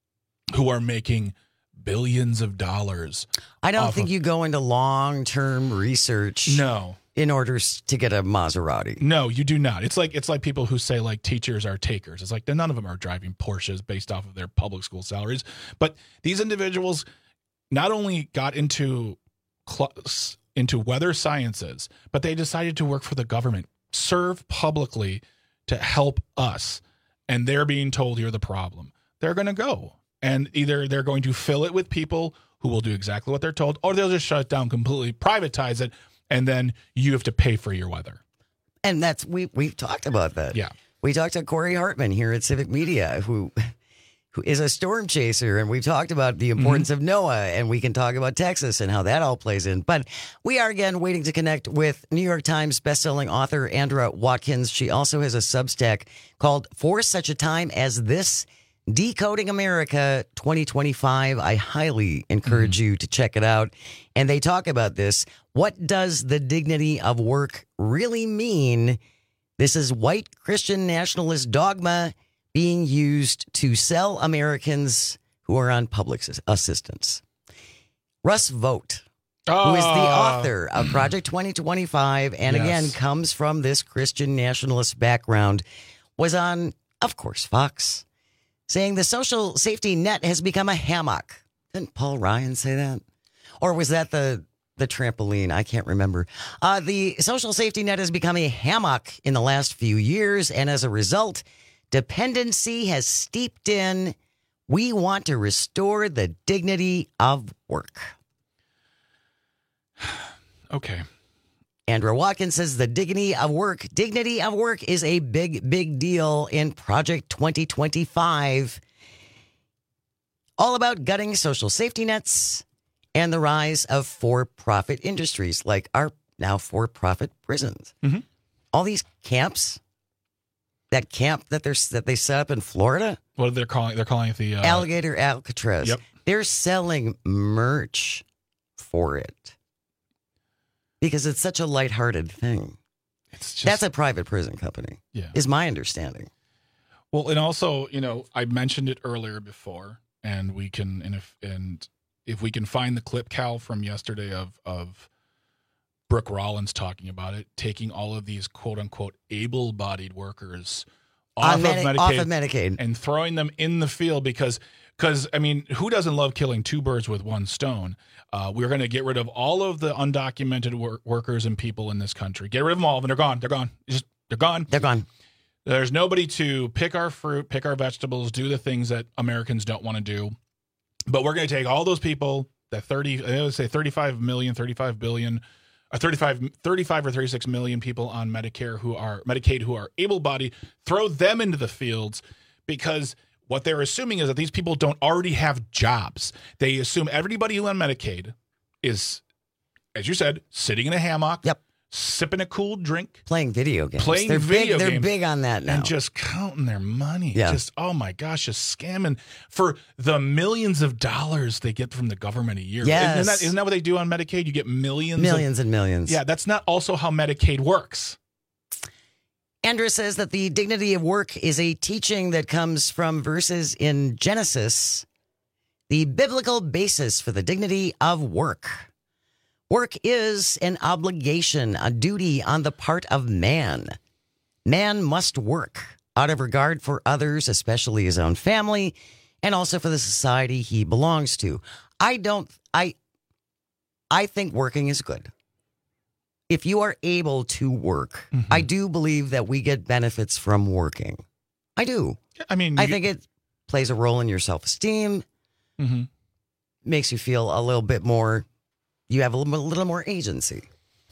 Speaker 18: who are making billions of dollars.
Speaker 17: I don't think of, you go into long-term research.
Speaker 18: No.
Speaker 17: In order to get a Maserati.
Speaker 18: No, you do not. It's like it's like people who say like teachers are takers. It's like none of them are driving Porsches based off of their public school salaries. But these individuals not only got into cl- into weather sciences, but they decided to work for the government, serve publicly to help us. And they're being told you're the problem. They're going to go. And either they're going to fill it with people who will do exactly what they're told, or they'll just shut it down completely, privatize it, and then you have to pay for your weather.
Speaker 17: And that's, we, we've talked about that.
Speaker 18: Yeah.
Speaker 17: We talked to Corey Hartman here at Civic Media, who who is a storm chaser, and we've talked about the importance mm-hmm. of NOAA, and we can talk about Texas and how that all plays in. But we are, again, waiting to connect with New York Times bestselling author Andra Watkins. She also has a Substack called For Such a Time as This, Decoding America twenty twenty-five. I highly encourage mm-hmm. you to check it out. And they talk about this. What does the dignity of work really mean? This is white Christian nationalist dogma being used to sell Americans who are on public assistance. Russ Vought,
Speaker 18: oh.
Speaker 17: who is the author of Project twenty twenty-five, and
Speaker 18: yes.
Speaker 17: again comes from this Christian nationalist background, was on, of course, Fox, saying the social safety net has become a hammock. Didn't Paul Ryan say that? Or was that the the trampoline? I can't remember. Uh, the social safety net has become a hammock in the last few years, and as a result, dependency has steeped in. We want to restore the dignity of work.
Speaker 18: Okay.
Speaker 17: Andra Watkins says the dignity of work, dignity of work is a big, big deal in Project twenty twenty-five. All about gutting social safety nets and the rise of for-profit industries like our now for-profit prisons.
Speaker 18: Mm-hmm.
Speaker 17: All these camps, that camp that they're that they set up in Florida.
Speaker 18: What are they calling? They're calling it the uh,
Speaker 17: Alligator Alcatraz.
Speaker 18: Yep.
Speaker 17: They're selling merch for it. Because it's such a lighthearted thing.
Speaker 18: It's just,
Speaker 17: That's a private prison company,
Speaker 18: yeah.
Speaker 17: is my understanding.
Speaker 18: Well, and also, you know, I mentioned it earlier before, and we can, and if and if we can find the clip, Cal, from yesterday of of Brooke Rollins talking about it, taking all of these quote unquote able-bodied workers off,
Speaker 17: Medi-
Speaker 18: of Medicaid,
Speaker 17: off of Medicaid
Speaker 18: and throwing them in the field because, because I mean, who doesn't love killing two birds with one stone? Uh, we're going to get rid of all of the undocumented wor- workers and people in this country. Get rid of them all, and they're gone. They're gone. Just they're gone.
Speaker 17: They're gone.
Speaker 18: There's nobody to pick our fruit, pick our vegetables, do the things that Americans don't want to do. But we're going to take all those people, that thirty, I would say thirty-five million, thirty-five billion, uh, thirty-five, thirty-five or thirty-six million people on Medicare who are Medicaid who are able-bodied, throw them into the fields because what they're assuming is that these people don't already have jobs. They assume everybody who on Medicaid is, as you said, sitting in a hammock,
Speaker 17: yep,
Speaker 18: sipping a cool drink,
Speaker 17: playing video games.
Speaker 18: Playing
Speaker 17: they're
Speaker 18: video
Speaker 17: big,
Speaker 18: games.
Speaker 17: They're big on that now.
Speaker 18: And just counting their money.
Speaker 17: Yeah.
Speaker 18: Just, oh my gosh, just scamming for the millions of dollars they get from the government a year.
Speaker 17: Yes.
Speaker 18: Isn't that, isn't that what they do on Medicaid? You get millions.
Speaker 17: Millions
Speaker 18: of,
Speaker 17: and millions.
Speaker 18: Yeah, that's not also how Medicaid works.
Speaker 17: Andra says that the dignity of work is a teaching that comes from verses in Genesis, the biblical basis for the dignity of work. Work is an obligation, a duty on the part of man. Man must work out of regard for others, especially his own family, and also for the society he belongs to. I don't, I, I think working is good. If you are able to work, mm-hmm. I do believe that we get benefits from working. I do.
Speaker 18: I mean,
Speaker 17: I
Speaker 18: you,
Speaker 17: think it plays a role in your self-esteem,
Speaker 18: mm-hmm.
Speaker 17: makes you feel a little bit more, you have a little, a little more agency.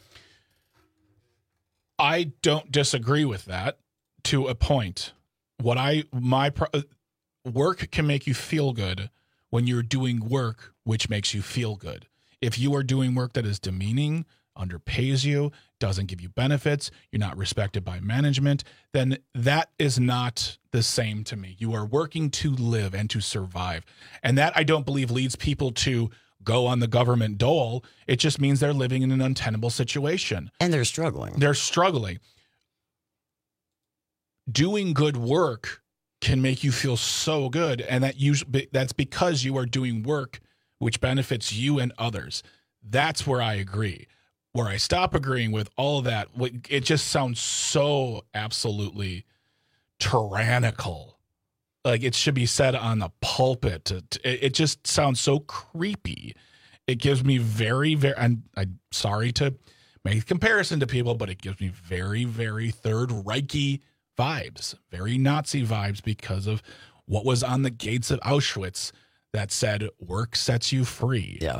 Speaker 18: I don't disagree with that to a point. What I, my, work can make you feel good when you're doing work which makes you feel good. If you are doing work that is demeaning, underpays you, doesn't give you benefits, you're not respected by management, then that is not the same to me. You are working to live and to survive. And that, I don't believe, leads people to go on the government dole. It just means they're living in an untenable situation.
Speaker 17: And they're struggling.
Speaker 18: They're struggling. Doing good work can make you feel so good, and that usually that's because you are doing work which benefits you and others. That's where I agree. Where I stop agreeing with all of that, it just sounds so absolutely tyrannical. Like it should be said on the pulpit. It just sounds so creepy. It gives me very, very, and I'm sorry to make a comparison to people, but it gives me very, very Third Reich vibes, very Nazi vibes, because of what was on the gates of Auschwitz that said work sets you free.
Speaker 17: Yeah.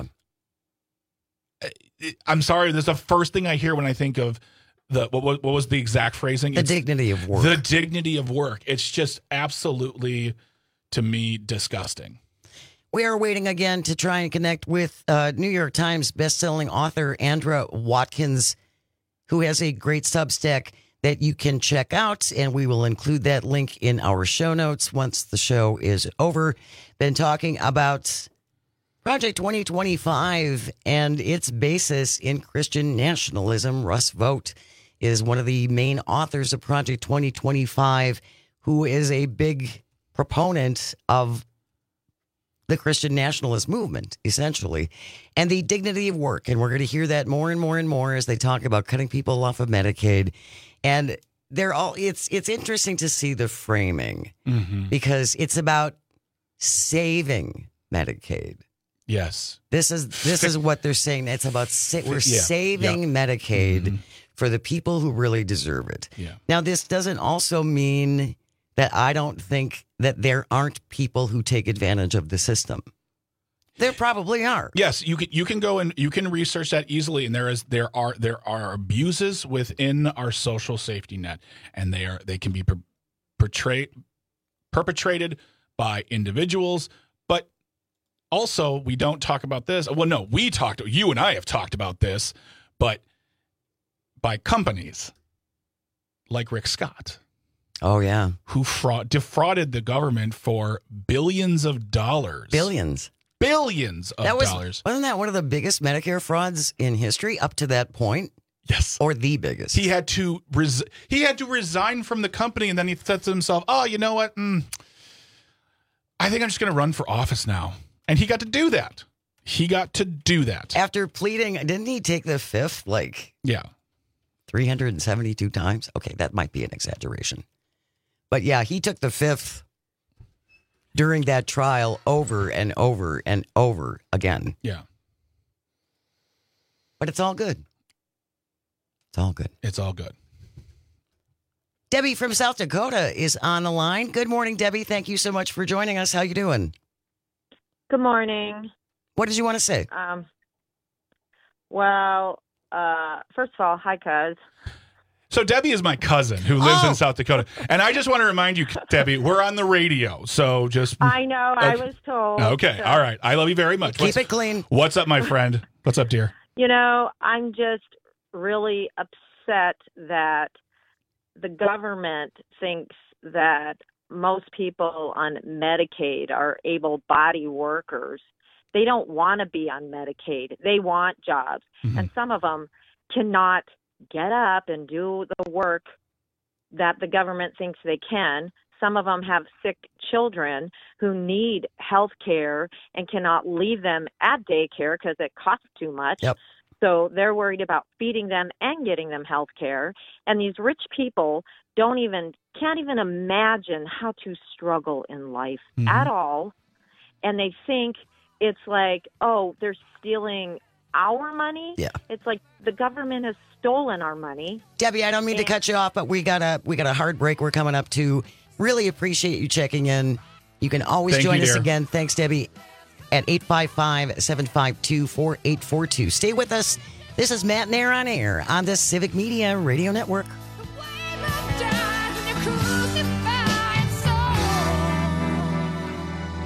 Speaker 18: I'm sorry, that's the first thing I hear when I think of the what, what was the exact phrasing?
Speaker 17: The
Speaker 18: it's
Speaker 17: dignity of work.
Speaker 18: The dignity of work. It's just absolutely, to me, disgusting.
Speaker 17: We are waiting again to try and connect with uh, New York Times bestselling author Andra Watkins, who has a great Substack that you can check out, and we will include that link in our show notes once the show is over. Been talking about Project twenty twenty-five and its basis in Christian nationalism. Russ Vought is one of the main authors of Project twenty twenty-five, who is a big proponent of the Christian nationalist movement, essentially, and the dignity of work. And we're going to hear that more and more and more as they talk about cutting people off of Medicaid. And they're all, it's, it's interesting to see the framing
Speaker 18: mm-hmm.
Speaker 17: because it's about saving Medicaid.
Speaker 18: Yes.
Speaker 17: This is this is what they're saying. It's about sa- we're
Speaker 18: Yeah.
Speaker 17: saving
Speaker 18: Yep.
Speaker 17: Medicaid
Speaker 18: Mhm.
Speaker 17: for the people who really deserve it.
Speaker 18: Yeah.
Speaker 17: Now, this doesn't also mean that I don't think that there aren't people who take advantage of the system. There probably are.
Speaker 18: Yes, you can you can go and you can research that easily, and there is there are there are abuses within our social safety net, and they are they can be per, portrayed perpetrated by individuals, but also we don't talk about this. Well, no, we talked. You and I have talked about this, but by companies like Rick Scott.
Speaker 17: Oh yeah,
Speaker 18: who fraud defrauded the government for billions of dollars.
Speaker 17: Billions.
Speaker 18: Billions of
Speaker 17: that was,
Speaker 18: dollars.
Speaker 17: Wasn't that one of the biggest Medicare frauds in history up to that point?
Speaker 18: Yes.
Speaker 17: Or the biggest.
Speaker 18: He had to res- he had to resign from the company, and then he said to himself, oh, you know what? Mm, I think I'm just going to run for office now. And he got to do that. He got to do that.
Speaker 17: After pleading, didn't he take the fifth, like,
Speaker 18: yeah,
Speaker 17: three hundred seventy-two times? Okay, that might be an exaggeration. But yeah, he took the fifth during that trial over and over and over again.
Speaker 18: Yeah.
Speaker 17: But it's all good. It's all good.
Speaker 18: It's all good.
Speaker 17: Debbie from South Dakota is on the line. Good morning, Debbie. Thank you so much for joining us. How you doing?
Speaker 14: Good morning.
Speaker 17: What did you want to say?
Speaker 14: Um, well, uh, first of all, hi, cuz.
Speaker 18: So Debbie is my cousin who lives
Speaker 14: Oh.
Speaker 18: in South Dakota. And I just want to remind you, Debbie, we're on the radio. So just...
Speaker 14: I know. I
Speaker 18: Okay.
Speaker 14: was told.
Speaker 18: Okay.
Speaker 14: so-
Speaker 18: All right. I love you very much.
Speaker 17: Keep
Speaker 18: What's-
Speaker 17: it clean.
Speaker 18: What's up, my friend? What's up, dear?
Speaker 14: You know, I'm just really upset that the government thinks that most people on Medicaid are able-bodied workers. They don't want to be on Medicaid. They want jobs.
Speaker 18: Mm-hmm.
Speaker 14: And some of them cannot get up and do the work that the government thinks they can. Some of them have sick children who need health care and cannot leave them at daycare because it costs too much.
Speaker 17: Yep.
Speaker 14: So they're worried about feeding them and getting them health care. And these rich people don't even, can't even imagine how to struggle in life
Speaker 15: Mhm.
Speaker 14: at all. And they think it's like, oh, they're stealing our money.
Speaker 17: Yeah.
Speaker 14: It's like the government has stolen our money.
Speaker 17: Debbie, I don't mean to
Speaker 14: And-
Speaker 17: cut you off, but we got a we got a hard break we're coming up to. Really appreciate you checking in. You can always
Speaker 18: Thank
Speaker 17: join
Speaker 18: you,
Speaker 17: us
Speaker 18: dear.
Speaker 17: again. Thanks, Debbie, at eight five five, seven five two, four eight four two. Stay with us. This is Matt and Air on Air on the Civic Media Radio Network.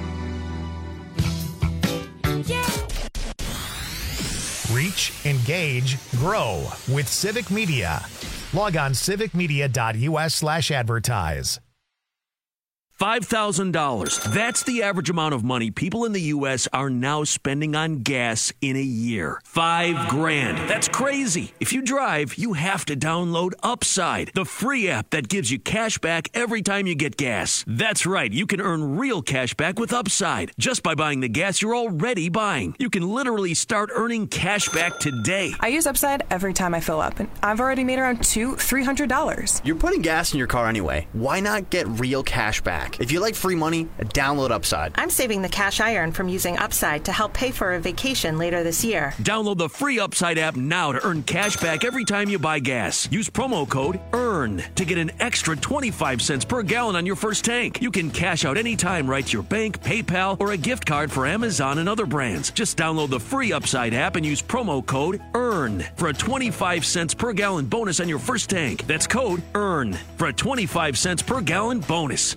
Speaker 1: Reach, engage, Age, grow with Civic Media. Log on civicmedia.us slash advertise.
Speaker 15: five thousand dollars. That's the average amount of money people in the U S are now spending on gas in a year. Five grand. That's crazy. If you drive, you have to download Upside, the free app that gives you cash back every time you get gas. That's right. You can earn real cash back with Upside just by buying the gas you're already buying. You can literally start earning cash back today.
Speaker 19: I use Upside every time I fill up, and I've already made around two, three hundred dollars.
Speaker 20: You're putting gas in your car anyway. Why not get real cash back? If you like free money, download Upside.
Speaker 21: I'm saving the cash I earn from using Upside to help pay for a vacation later this year.
Speaker 15: Download the free Upside app now to earn cash back every time you buy gas. Use promo code EARN to get an extra twenty-five cents per gallon on your first tank. You can cash out anytime right to your bank, PayPal, or a gift card for Amazon and other brands. Just download the free Upside app and use promo code EARN for a twenty-five cents per gallon bonus on your first tank. That's code EARN for a twenty-five cents per gallon bonus.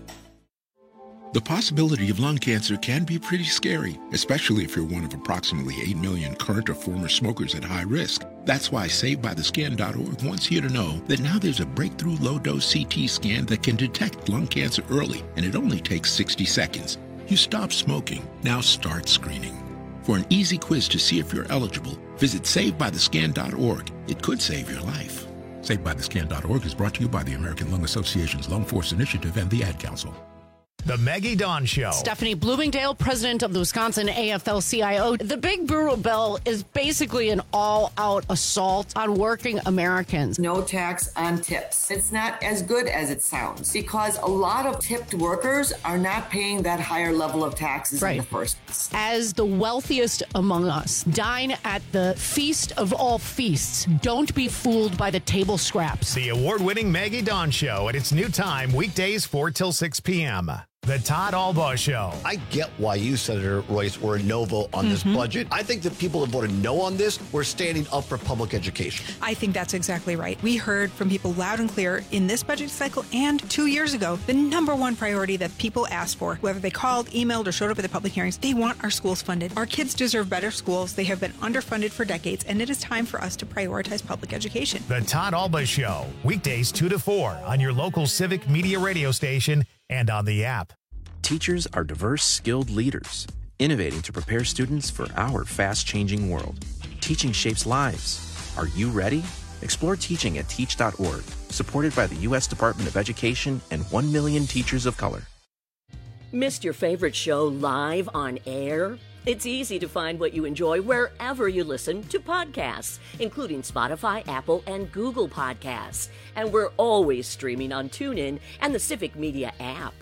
Speaker 22: The possibility of lung cancer can be pretty scary, especially if you're one of approximately eight million current or former smokers at high risk. That's why Saved By The Scan dot org wants you to know that now there's a breakthrough low-dose C T scan that can detect lung cancer early, and it only takes sixty seconds. You stop smoking, now start screening. For an easy quiz to see if you're eligible, visit Saved By The Scan dot org. It could save your life. Saved By The Scan dot org is brought to you by the American Lung Association's Lung Force Initiative and the Ad Council.
Speaker 1: The Maggie Dawn Show.
Speaker 5: Stephanie Bloomingdale, president of the Wisconsin A F L C I O. The Big Brutal Bill is basically an all-out assault on working Americans.
Speaker 6: No tax on tips. It's not as good as it sounds because a lot of tipped workers are not paying that higher level of taxes
Speaker 5: Right.
Speaker 6: in the first place.
Speaker 5: As the wealthiest among us, dine at the feast of all feasts. Don't be fooled by the table scraps.
Speaker 1: The award-winning Maggie Dawn Show at its new time, weekdays four till six p.m. The Todd Albaugh Show.
Speaker 26: I get why you, Senator Royce, were a no vote on this
Speaker 27: Mhm.
Speaker 26: budget. I think the people that voted no on this were standing up for public education.
Speaker 27: I think that's exactly right. We heard from people loud and clear in this budget cycle and two years ago, the number one priority that people asked for, whether they called, emailed, or showed up at the public hearings, they want our schools funded. Our kids deserve better schools. They have been underfunded for decades, and it is time for us to prioritize public education.
Speaker 1: The Todd Albaugh Show, weekdays two to four on your local Civic Media radio station and on the app.
Speaker 28: Teachers are diverse, skilled leaders, innovating to prepare students for our fast-changing world. Teaching shapes lives. Are you ready? Explore teaching at teach dot org, supported by the U S Department of Education and one million teachers of color.
Speaker 29: Missed your favorite show live on air? It's easy to find what you enjoy wherever you listen to podcasts, including Spotify, Apple, and Google Podcasts. And we're always streaming on TuneIn and the Civic Media app.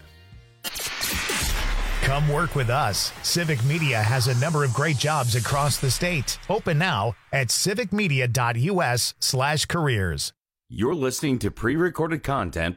Speaker 1: Come work with us. Civic Media has a number of great jobs across the state. Open now at civicmedia.us slash careers.
Speaker 16: You're listening to pre-recorded content.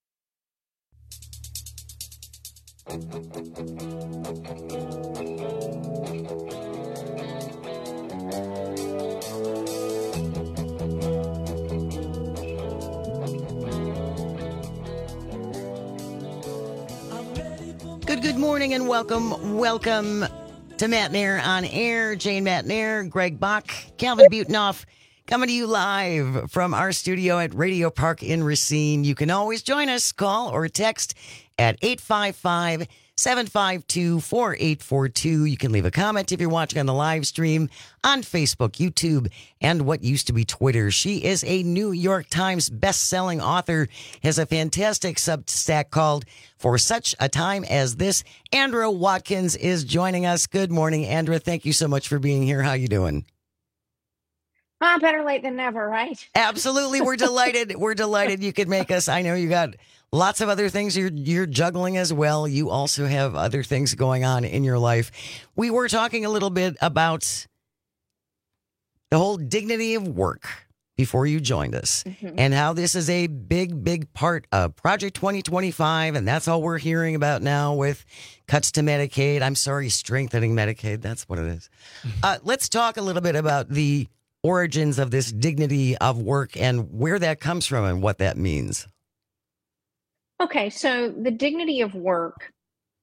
Speaker 17: Good, good morning and welcome, welcome to Matt Nair on Air. Jane Matt Nair, Greg Bach, Calvin Butenhoff, coming to you live from our studio at Radio Park in Racine. You can always join us, call or text at eight five five, seven five two, four eight four two. You can leave a comment if you're watching on the live stream on Facebook, YouTube, and what used to be Twitter. She is a New York Times best-selling author, has a fantastic Substack called For Such a Time as This. Andra Watkins is joining us. Good morning, Andra. Thank you so much for being here. How you doing?
Speaker 30: Ah, better late than never, right?
Speaker 17: Absolutely. We're delighted. We're delighted you could make us. I know you got lots of other things you're you're juggling as well. You also have other things going on in your life. We were talking a little bit about the whole dignity of work before you joined us, mm-hmm. and how this is a big, big part of Project twenty twenty-five, and that's all we're hearing about now with cuts to Medicaid. I'm sorry, strengthening Medicaid. That's what it is. Uh, let's talk a little bit about the origins of this dignity of work and where that comes from and what that means.
Speaker 30: Okay, so the dignity of work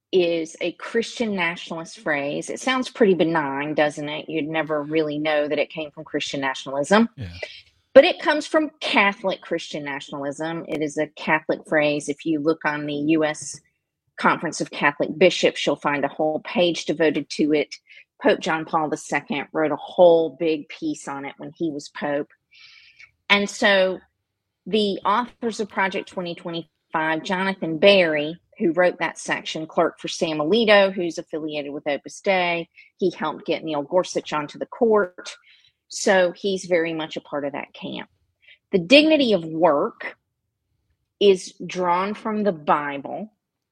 Speaker 30: is a Christian nationalist phrase. It sounds pretty benign, doesn't it? You'd never really know that it came from Christian nationalism.
Speaker 18: Yeah.
Speaker 30: But it comes from Catholic Christian nationalism. It is a Catholic phrase. If you look on the U S Conference of Catholic Bishops, you'll find a whole page devoted to it. Pope John Paul the Second wrote a whole big piece on it when he was Pope. And so the authors of Project twenty twenty-five, Jonathan Berry, who wrote that section, clerk for Sam Alito, who's affiliated with Opus Dei, he helped get Neil Gorsuch onto the court. So he's very much a part of that camp. The dignity of work is drawn from the Bible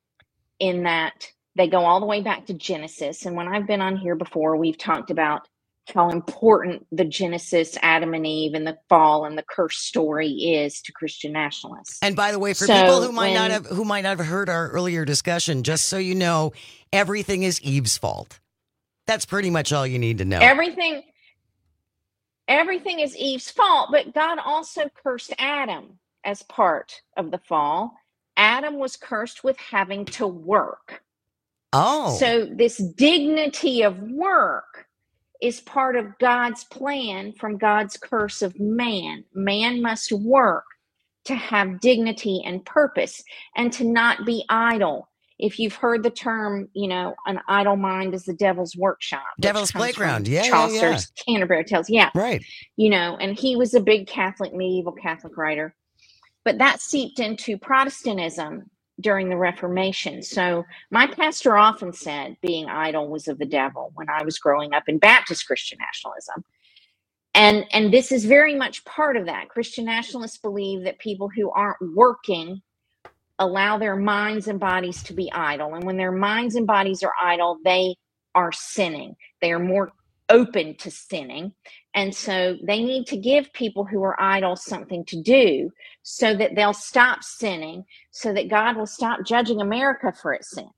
Speaker 30: in that they go all the way back to Genesis. And when I've been on here before, we've talked about how important the Genesis, Adam and Eve, and the fall and the curse story is to Christian nationalists.
Speaker 17: And by the way, for
Speaker 30: So
Speaker 17: people who might
Speaker 30: when-
Speaker 17: not have who might not have heard our earlier discussion, just so you know, everything is Eve's fault. That's pretty much all you need to know.
Speaker 30: Everything, everything is Eve's fault, but God also cursed Adam as part of the fall. Adam was cursed with having to work.
Speaker 17: Oh.
Speaker 30: So this dignity of work is part of God's plan from God's curse of man. Man must work to have dignity and purpose and to not be idle. If you've heard the term, you know, an idle mind is the devil's workshop. which
Speaker 17: Devil's
Speaker 30: comes
Speaker 17: Playground.
Speaker 30: from
Speaker 17: Yeah, yeah,
Speaker 30: Chaucer's Canterbury Tales. Yeah.
Speaker 17: Right.
Speaker 30: You know, and he was a big Catholic, medieval Catholic writer. But that seeped into Protestantism during the Reformation. So my pastor often said being idle was of the devil when I was growing up in Baptist Christian nationalism. And, and this is very much part of that. Christian nationalists believe that people who aren't working allow their minds and bodies to be idle. And when their minds and bodies are idle, they are sinning. They are more open to sinning. And so they need to give people who are idle something to do so that they'll stop sinning, so that God will stop judging America for its sin.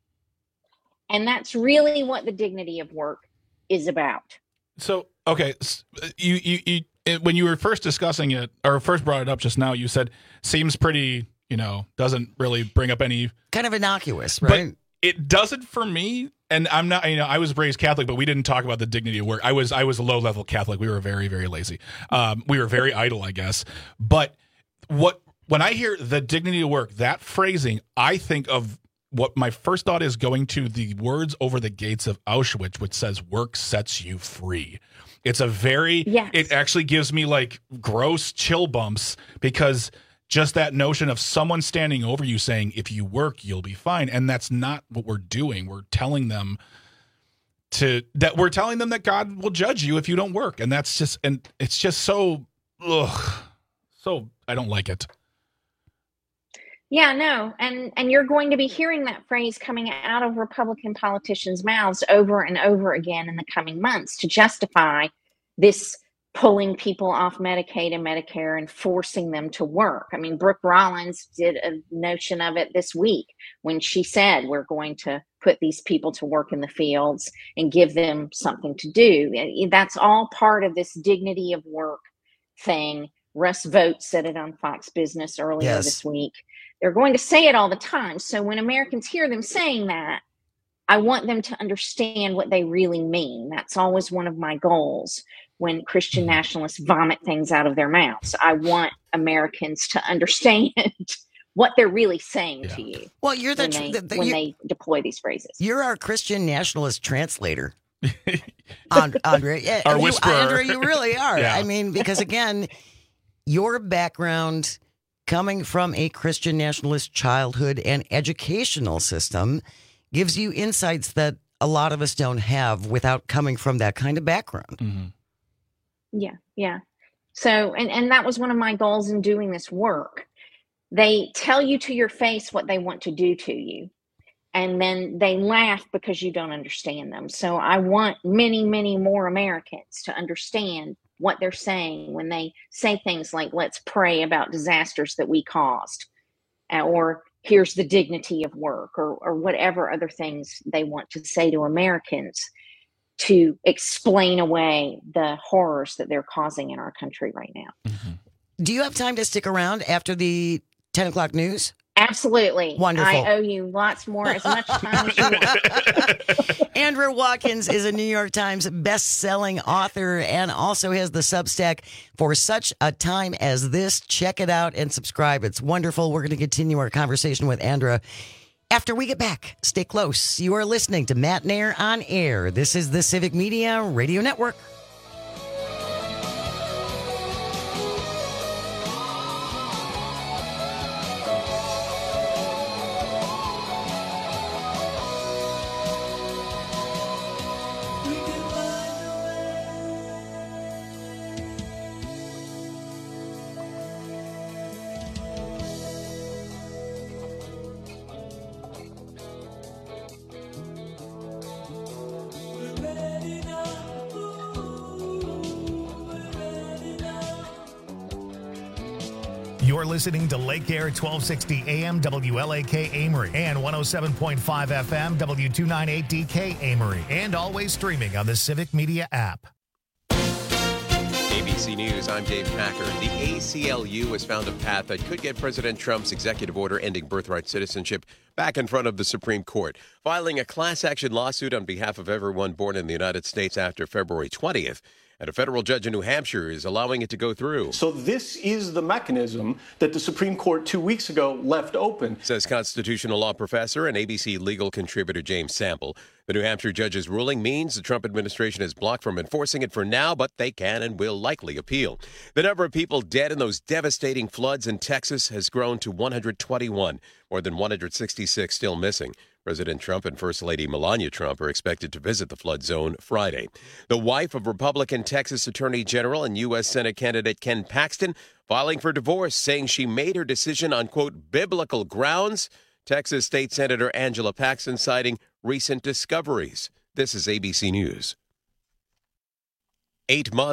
Speaker 30: And that's really what the dignity of work is about.
Speaker 18: So, okay, s- you, you, you, it- when you were first discussing it, or first brought it up just now, you said, seems pretty, you know, doesn't really bring up any.
Speaker 17: Kind of innocuous, right?
Speaker 18: But it doesn't for me. And I'm not, you know, I was raised Catholic, but we didn't talk about the dignity of work. I was, I was a low level Catholic. We were very, very lazy. Um, we were very idle, I guess. But what, when I hear the dignity of work, that phrasing, I think of what my first thought is going to the words over the gates of Auschwitz, which says work sets you free. It's a very,
Speaker 30: Yes.
Speaker 18: it actually gives me like gross chill bumps because just that notion of someone standing over you saying, if you work, you'll be fine. And that's not what we're doing. We're telling them to, that we're telling them that God will judge you if you don't work. And that's just, and it's just so, ugh, so I don't like it.
Speaker 30: Yeah, no. And and you're going to be hearing that phrase coming out of Republican politicians' mouths over and over again in the coming months to justify this pulling people off Medicaid and Medicare and forcing them to work. I mean, Brooke Rollins did a notion of it this week when she said we're going to put these people to work in the fields and give them something to do. That's all part of this dignity of work thing. Russ Vought said it on Fox Business earlier
Speaker 17: Yes.
Speaker 30: this week. They're going to say it all the time. So when Americans hear them saying that, I want them to understand what they really mean. That's always one of my goals when Christian nationalists vomit things out of their mouths. I want Americans to understand what they're really saying to you.
Speaker 17: Well, you're the
Speaker 30: when,
Speaker 17: tr-
Speaker 30: they,
Speaker 17: the- the-
Speaker 30: when
Speaker 17: you-
Speaker 30: they deploy these phrases.
Speaker 17: You're our Christian nationalist translator. And- Andre, yeah,
Speaker 18: Our
Speaker 17: you,
Speaker 18: whisperer.
Speaker 17: Andre, you really are.
Speaker 18: Yeah.
Speaker 17: I mean, because again, your background coming from a Christian nationalist childhood and educational system gives you insights that a lot of us don't have without coming from that kind of background.
Speaker 18: Mm-hmm.
Speaker 30: Yeah, yeah. So, and, and that was one of my goals in doing this work. They tell you to your face what they want to do to you, and then they laugh because you don't understand them. So I want many, many more Americans to understand what they're saying when they say things like, let's pray about disasters that we caused, uh, or here's the dignity of work, or, or whatever other things they want to say to Americans to explain away the horrors that they're causing in our country right now.
Speaker 17: Do you have time to stick around after the ten o'clock news?
Speaker 30: Absolutely.
Speaker 17: Wonderful.
Speaker 30: I owe you lots more, as much time as you want.
Speaker 17: Andrea Watkins is a New York Times best-selling author and also has the Substack For Such a Time as This. Check it out and subscribe. It's wonderful. We're going to continue our conversation with Andrea after we get back. Stay close. You are listening to Matt Nair on Air. This is the Civic Media Radio Network.
Speaker 1: You're listening to Lake Air twelve sixty A M W L A K Amory and one oh seven point five F M W two ninety-eight D K Amory, and always streaming on the Civic Media app.
Speaker 2: A B C News, I'm Dave Packer. The A C L U has found a path that could get President Trump's executive order ending birthright citizenship back in front of the Supreme Court, filing a class action lawsuit on behalf of everyone born in the United States after February twentieth. And a federal judge in New Hampshire is allowing it to go through.
Speaker 3: So this is the mechanism that the Supreme Court two weeks ago left open,
Speaker 2: says constitutional law professor and A B C legal contributor James Sample. The New Hampshire judge's ruling means the Trump administration is blocked from enforcing it for now, but they can and will likely appeal. The number of people dead in those devastating floods in Texas has grown to one hundred twenty-one, more than one hundred sixty-six still missing. President Trump and First Lady Melania Trump are expected to visit the flood zone Friday. The wife of Republican Texas Attorney General and U S Senate candidate Ken Paxton filing for divorce, saying she made her decision on, quote, biblical grounds. Texas State Senator Angela Paxton citing recent discoveries. This is A B C News. Eight months.